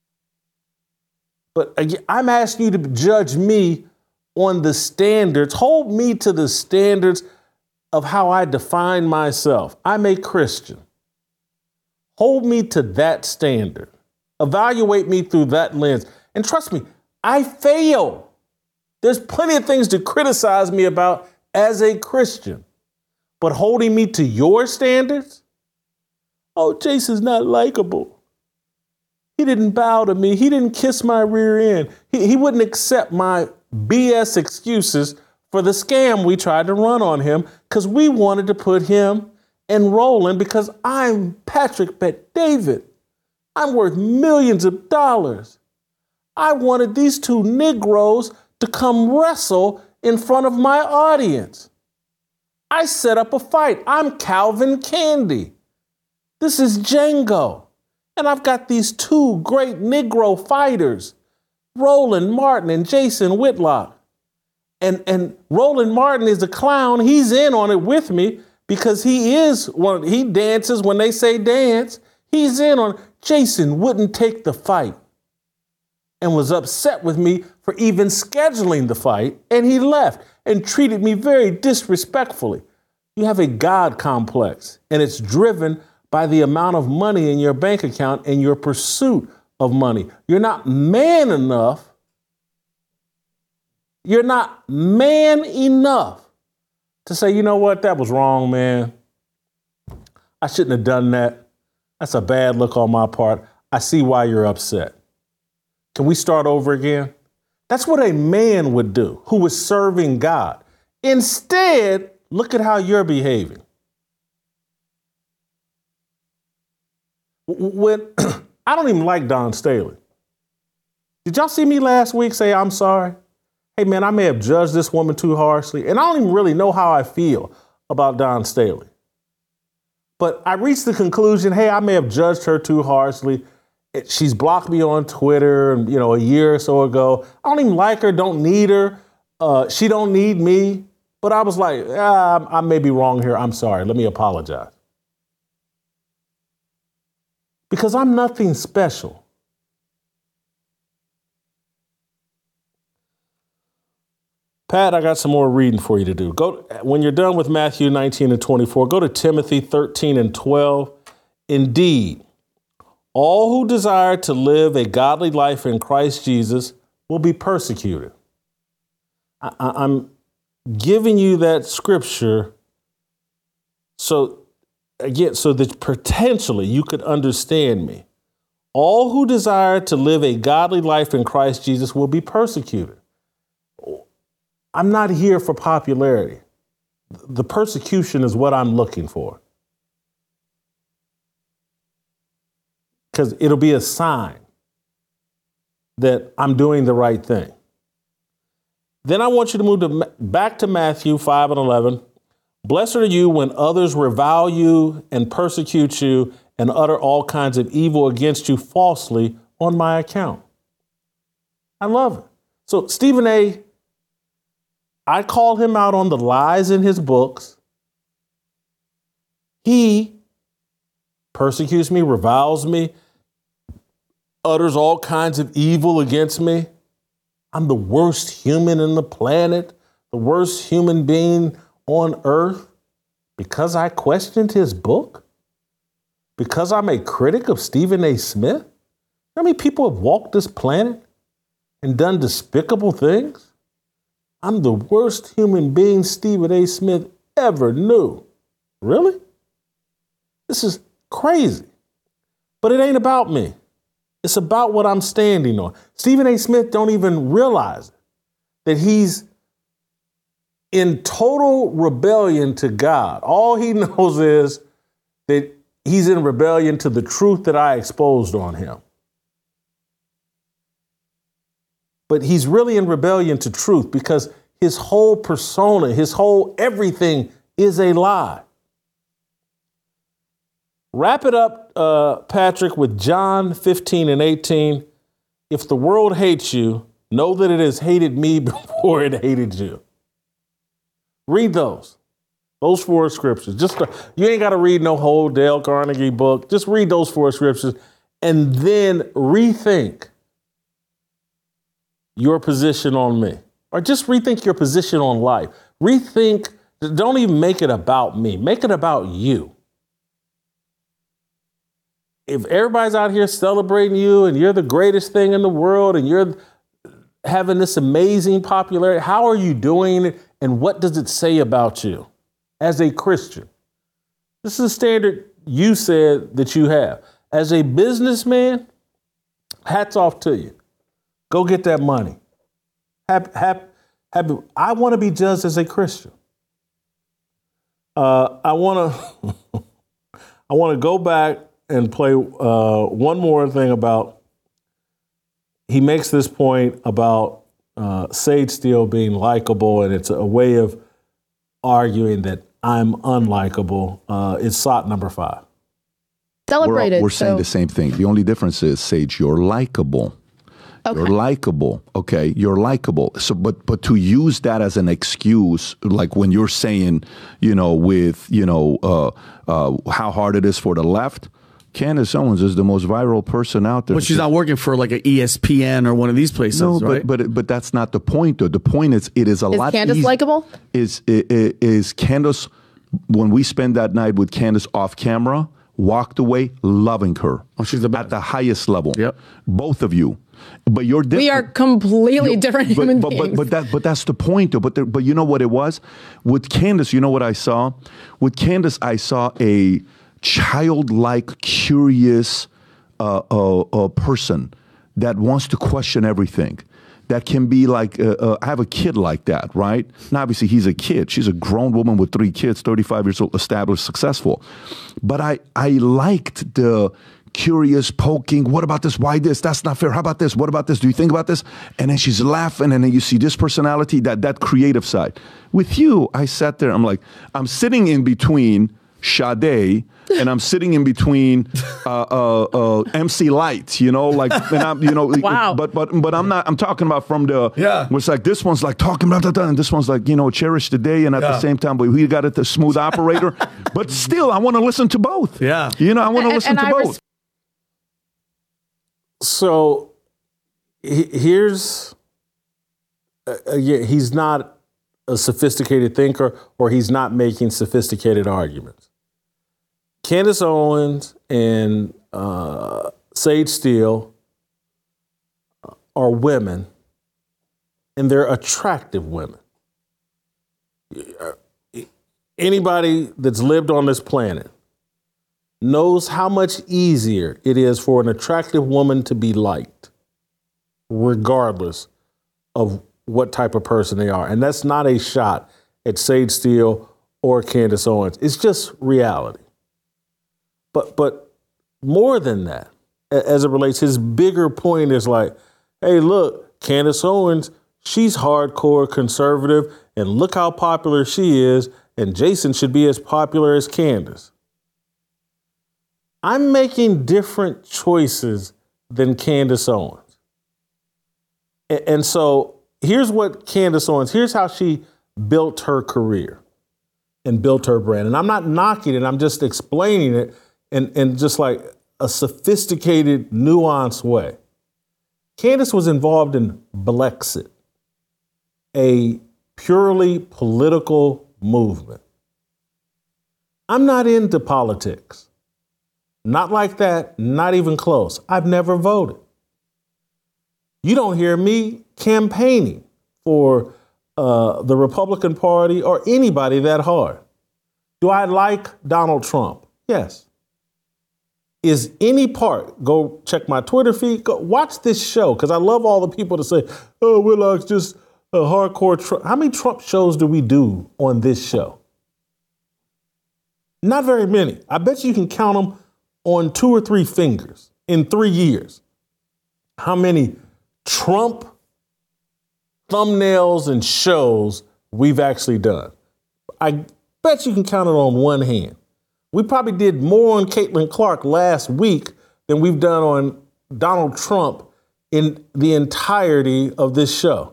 But again, I'm asking you to judge me on the standards. Hold me to the standards of how I define myself. I'm a Christian. Hold me to that standard. Evaluate me through that lens. And trust me, I fail. There's plenty of things to criticize me about as a Christian. But holding me to your standards? Oh, Jason's not likable. He didn't bow to me. He didn't kiss my rear end. He wouldn't accept my BS excuses for the scam we tried to run on him because we wanted to put him and Roland, because I'm Patrick Bet-David. I'm worth millions of dollars. I wanted these two Negroes to come wrestle in front of my audience. I set up a fight. I'm Calvin Candy. This is Django. And I've got these two great Negro fighters, Roland Martin and Jason Whitlock. And Roland Martin is a clown. He's in on it with me because he dances when they say dance. He's in on it. Jason wouldn't take the fight and was upset with me for even scheduling the fight. And he left and treated me very disrespectfully. You have a God complex, and it's driven by the amount of money in your bank account and your pursuit of money. You're not man enough. You're not man enough to say, you know what, that was wrong, man. I shouldn't have done that. That's a bad look on my part. I see why you're upset. Can we start over again? That's what a man would do who is serving God. Instead, look at how you're behaving. When I don't even like Don Staley. Did y'all see me last week say, I'm sorry? Hey, man, I may have judged this woman too harshly. And I don't even really know how I feel about Don Staley. But I reached the conclusion, hey, I may have judged her too harshly. She's blocked me on Twitter, a year or so ago. I don't even like her, don't need her. She don't need me. But I was like, I may be wrong here. I'm sorry. Let me apologize. Because I'm nothing special. Pat, I got some more reading for you to do. When you're done with Matthew 19 and 24, go to Timothy 13 and 12. Indeed, all who desire to live a godly life in Christ Jesus will be persecuted. I'm giving you that scripture so that potentially you could understand me. All who desire to live a godly life in Christ Jesus will be persecuted. I'm not here for popularity. The persecution is what I'm looking for. Because it'll be a sign that I'm doing the right thing. Then I want you to move back to Matthew 5 and 11. Blessed are you when others revile you and persecute you and utter all kinds of evil against you falsely on my account. I love it. So Stephen A., I call him out on the lies in his books. He persecutes me, reviles me, utters all kinds of evil against me. I'm the worst human in the planet, the worst human being on earth because I questioned his book, because I'm a critic of Stephen A. Smith. How many people have walked this planet and done despicable things? I'm the worst human being Stephen A. Smith ever knew. Really? This is crazy. But it ain't about me. It's about what I'm standing on. Stephen A. Smith don't even realize that he's in total rebellion to God. All he knows is that he's in rebellion to the truth that I exposed on him. But he's really in rebellion to truth because his whole persona, his whole everything is a lie. Wrap it up, Patrick, with John 15 and 18. If the world hates you, know that it has hated me before it hated you. Read those 4 scriptures. You ain't got to read no whole Dale Carnegie book. Just read those 4 scriptures and then rethink your position on me, or just rethink your position on life. Rethink, don't even make it about me. Make it about you. If everybody's out here celebrating you and you're the greatest thing in the world and you're having this amazing popularity, how are you doing it? And what does it say about you as a Christian? This is a standard you said that you have. As a businessman, hats off to you. Go get that money. I want to be judged as a Christian. I want to go back and play one more thing about. He makes this point about Sage Steele being likable, and it's a way of arguing that I'm unlikable. It's SOT number 5. Celebrated. We're saying the same thing. The only difference is, Sage, you're likable. Okay. You're likable, okay? You're likable. So, but to use that as an excuse, like when you're saying, how hard it is for the left, Candace Owens is the most viral person out there. But she's not working for like an ESPN or one of these places, right? But that's not the point, though. The point is, it is a lot easier. Is Candace likable? Is Candace, when we spend that night with Candace off camera, walked away loving her. Oh, she's the best. At the highest level. Yep. Both of you. But you're different. We are completely different human beings. But that's the point, though. But you know what it was? With Candace, you know what I saw? With Candace, I saw a childlike, curious, a person that wants to question everything. That can be like, I have a kid like that, right? Now, obviously, he's a kid. She's a grown woman with 3 kids, 35 years old, established, successful. But I liked the curious poking. What about this? Why this? That's not fair. How about this? What about this? Do you think about this? And then she's laughing, and then you see this personality, that creative side. With you, I sat there. I'm like, I'm sitting in between Sade, and I'm sitting in between MC Light, and I'm, wow. But I'm not. I'm talking about from the where it's like this one's like talking about that, and this one's like cherish the day, and at the same time, but we got it the smooth operator. But still, I want to listen to both. Yeah, I want to listen to both. So here's he's not a sophisticated thinker, or he's not making sophisticated arguments. Candace Owens and Sage Steele are women, and they're attractive women. Anybody that's lived on this planet knows how much easier it is for an attractive woman to be liked, regardless of what type of person they are. And that's not a shot at Sage Steele or Candace Owens. It's just reality. But more than that, as it relates, his bigger point is like, hey, look, Candace Owens, she's hardcore conservative, and look how popular she is, and Jason should be as popular as Candace. I'm making different choices than Candace Owens. And so here's what Candace Owens, here's how she built her career and built her brand. And I'm not knocking it, I'm just explaining it in just like a sophisticated, nuanced way. Candace was involved in Blexit, a purely political movement. I'm not into politics. Not like that, not even close. I've never voted. You don't hear me campaigning for the Republican Party or anybody that hard. Do I like Donald Trump? Yes. Is any part, go check my Twitter feed, go watch this show, because I love all the people that say, oh, Whitlock's just a hardcore Trump. How many Trump shows do we do on this show? Not very many. I bet you can count them on 2 or 3 fingers in 3 years. How many Trump thumbnails and shows we've actually done? I bet you can count it on one hand. We probably did more on Caitlin Clark last week than we've done on Donald Trump in the entirety of this show.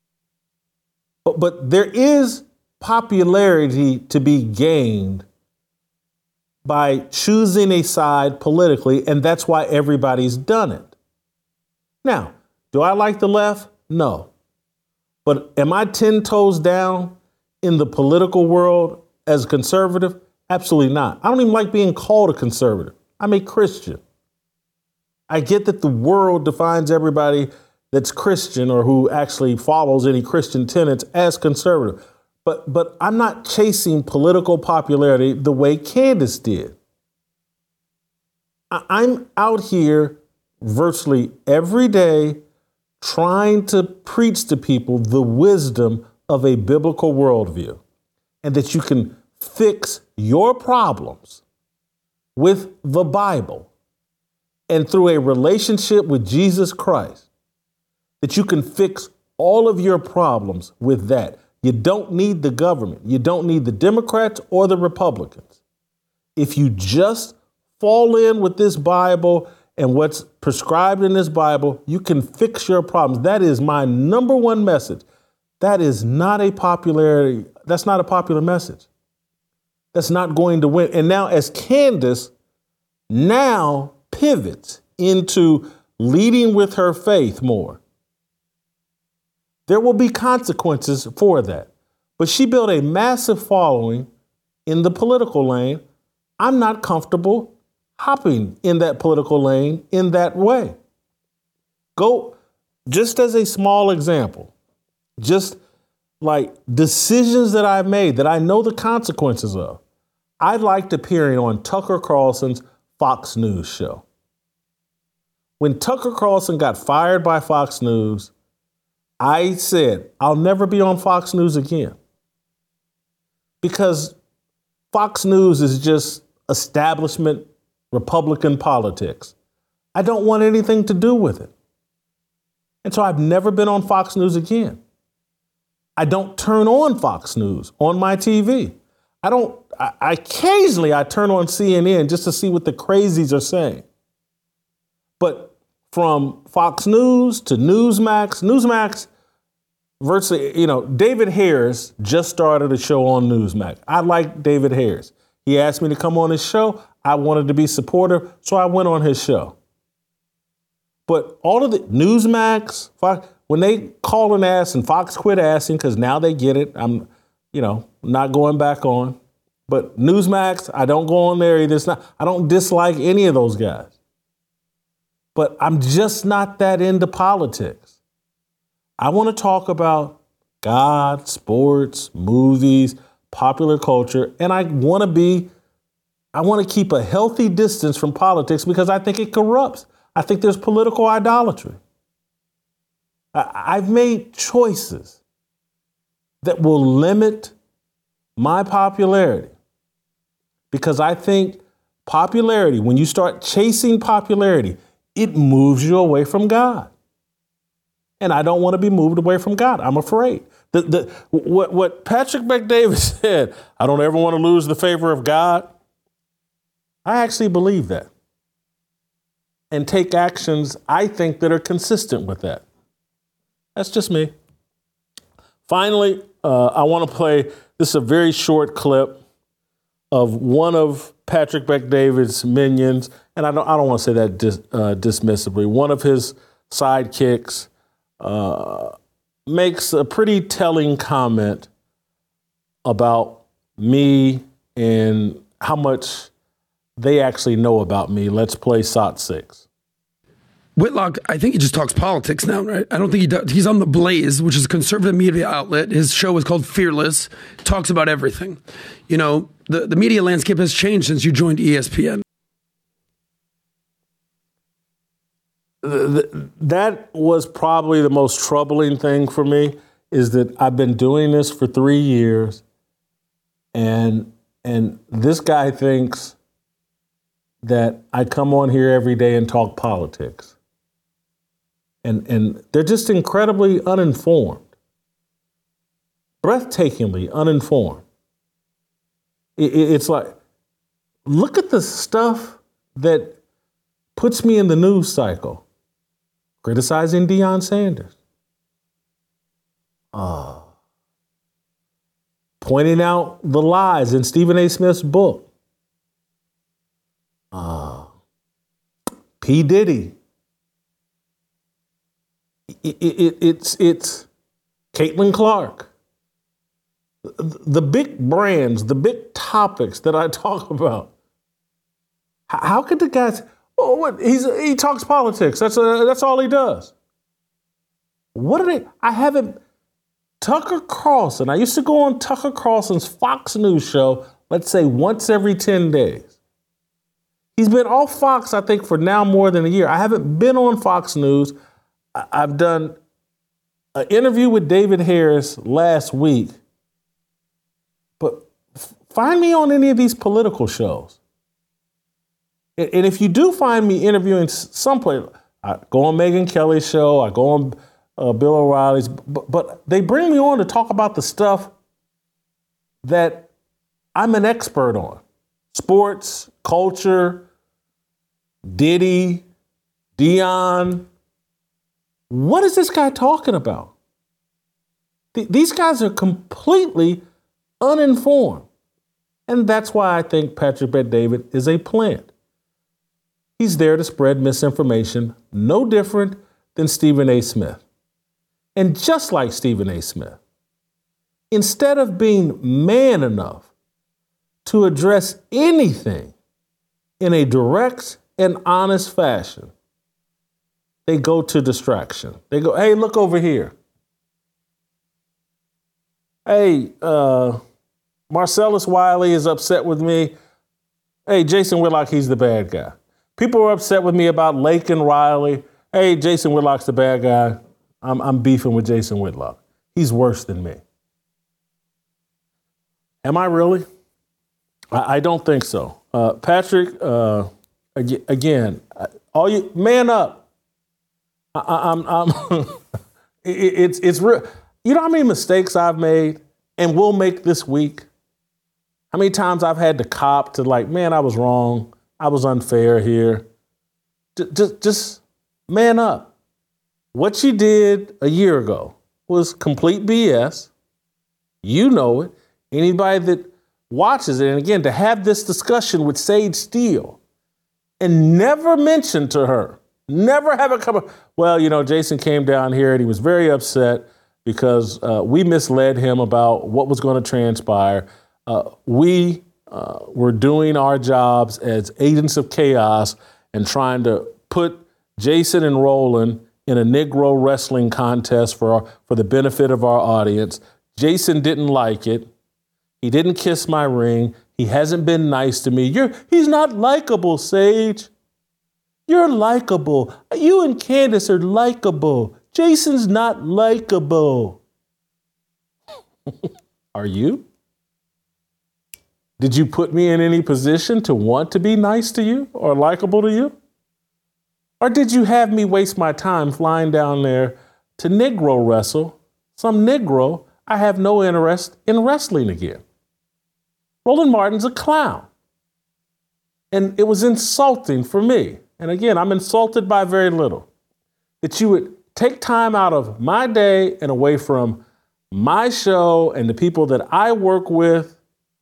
But there is popularity to be gained by choosing a side politically, and that's why everybody's done it. Now, do I like the left? No. But am I 10 toes down in the political world as a conservative? Absolutely not. I don't even like being called a conservative. I'm a Christian. I get that the world defines everybody that's Christian or who actually follows any Christian tenets as conservative. But I'm not chasing political popularity the way Candace did. I'm out here virtually every day trying to preach to people the wisdom of a biblical worldview, and that you can fix your problems with the Bible and through a relationship with Jesus Christ, that you can fix all of your problems with that. You don't need the government. You don't need the Democrats or the Republicans. If you just fall in with this Bible and what's prescribed in this Bible, you can fix your problems. That is my number one message. That is not a popularity. That's not a popular message. That's not going to win. And now as Candace now pivots into leading with her faith more, there will be consequences for that. But she built a massive following in the political lane. I'm not comfortable hopping in that political lane in that way. Go, just as a small example, just like decisions that I've made that I know the consequences of. I liked appearing on Tucker Carlson's Fox News show. When Tucker Carlson got fired by Fox News, I said, I'll never be on Fox News again. Because Fox News is just establishment Republican politics. I don't want anything to do with it. And so I've never been on Fox News again. I don't turn on Fox News on my TV. Occasionally I turn on CNN just to see what the crazies are saying. But from Fox News to Newsmax, virtually, David Harris just started a show on Newsmax. I like David Harris. He asked me to come on his show. I wanted to be supportive, so I went on his show. But all of the Newsmax, Fox, when they call and ask, and Fox quit asking because now they get it, I'm, not going back on. But Newsmax, I don't go on there either. I don't dislike any of those guys. But I'm just not that into politics. I want to talk about God, sports, movies, popular culture, and I want to keep a healthy distance from politics because I think it corrupts. I think there's political idolatry. I've made choices that will limit my popularity because I think popularity, when you start chasing popularity, it moves you away from God. And I don't want to be moved away from God. I'm afraid. What Patrick Bet-David said, I don't ever want to lose the favor of God. I actually believe that. And take actions, I think, that are consistent with that. That's just me. Finally, I want to play, this is a very short clip of one of Patrick Bet-David's minions, and I don't want to say that dismissively. One of his sidekicks makes a pretty telling comment about me and how much they actually know about me. Let's play SOT 6. Whitlock, I think he just talks politics now, right? I don't think he does. He's on The Blaze, which is a conservative media outlet. His show is called Fearless. Talks about everything. The media landscape has changed since you joined ESPN. That was probably the most troubling thing for me, is that I've been doing this for 3 years, and this guy thinks that I come on here every day and talk politics. And they're just incredibly uninformed, breathtakingly uninformed. It's like, look at the stuff that puts me in the news cycle. Criticizing Deion Sanders. Pointing out the lies in Stephen A. Smith's book. P. Diddy. It's Caitlin Clark. The big brands, the big topics that I talk about. How could the guys? Oh, what? He talks politics. That's all he does. What are they? I haven't. Tucker Carlson. I used to go on Tucker Carlson's Fox News show, let's say once every 10 days. He's been off Fox, I think, for now more than a year. I haven't been on Fox News. I've done an interview with David Harris last week. But find me on any of these political shows. And if you do find me interviewing someplace, I go on Megyn Kelly's show, I go on Bill O'Reilly's, but they bring me on to talk about the stuff that I'm an expert on. Sports, culture, Diddy, Deion. What is this guy talking about? These guys are completely uninformed. And that's why I think Patrick Bet-David is a plant. He's there to spread misinformation, no different than Stephen A. Smith. And just like Stephen A. Smith, instead of being man enough to address anything in a direct and honest fashion, they go to distraction. They go, hey, look over here. Hey, Marcellus Wiley is upset with me. Hey, Jason Whitlock, he's the bad guy. People were upset with me about Laken Riley. Hey, Jason Whitlock's the bad guy. I'm beefing with Jason Whitlock. He's worse than me. Am I really? I don't think so. Patrick, again, all you man up. It's real. You know how many mistakes I've made and will make this week? How many times I've had to cop to like, man, I was wrong. I was unfair here. Just man up. What you did a year ago was complete BS. You know it. Anybody that watches it, and again, to have this discussion with Sage Steele and never mention to her, never have it come up, well, you know, Jason came down here and he was very upset because we misled him about what was going to transpire. We were doing our jobs as agents of chaos and trying to put Jason and Roland in a Negro wrestling contest for the benefit of our audience. Jason didn't like it. He didn't kiss my ring. He hasn't been nice to me. He's not likable, Sage. You're likable. You and Candace are likable. Jason's not likable. Are you? Did you put me in any position to want to be nice to you or likable to you? Or did you have me waste my time flying down there to Negro wrestle some Negro I have no interest in wrestling again? Roland Martin's a clown. And it was insulting for me. And again, I'm insulted by very little. That you would take time out of my day and away from my show and the people that I work with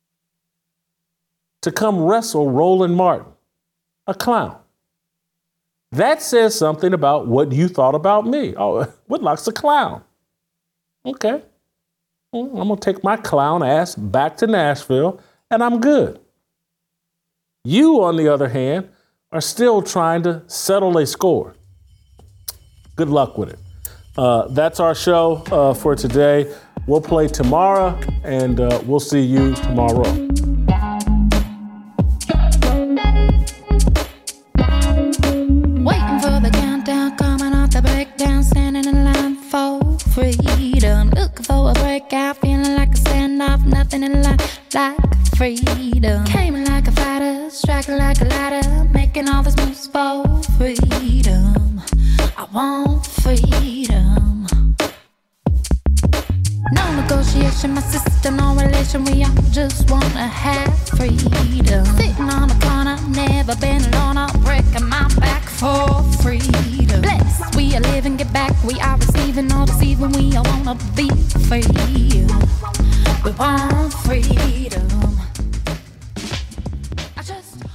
to come wrestle Roland Martin, a clown. That says something about what you thought about me. Oh, Whitlock's a clown. Okay. Well, I'm going to take my clown ass back to Nashville, and I'm good. You, on the other hand, are still trying to settle a score. Good luck with it. That's our show for today. We'll play tomorrow, and we'll see you tomorrow. Waiting for the countdown, coming off the breakdown, standing in line for freedom. Looking for a breakout, feeling like a standoff, nothing in life like freedom. Came in like a fighter, striking like a ladder, making all these moves for freedom. I want freedom. No negotiation, my sister, no relation. We all just wanna have freedom. Sitting on the corner, never been alone. I'm breaking my back for freedom. Blessed, we are living, get back. We are receiving, all deceiving. We all wanna be free. We want freedom. I just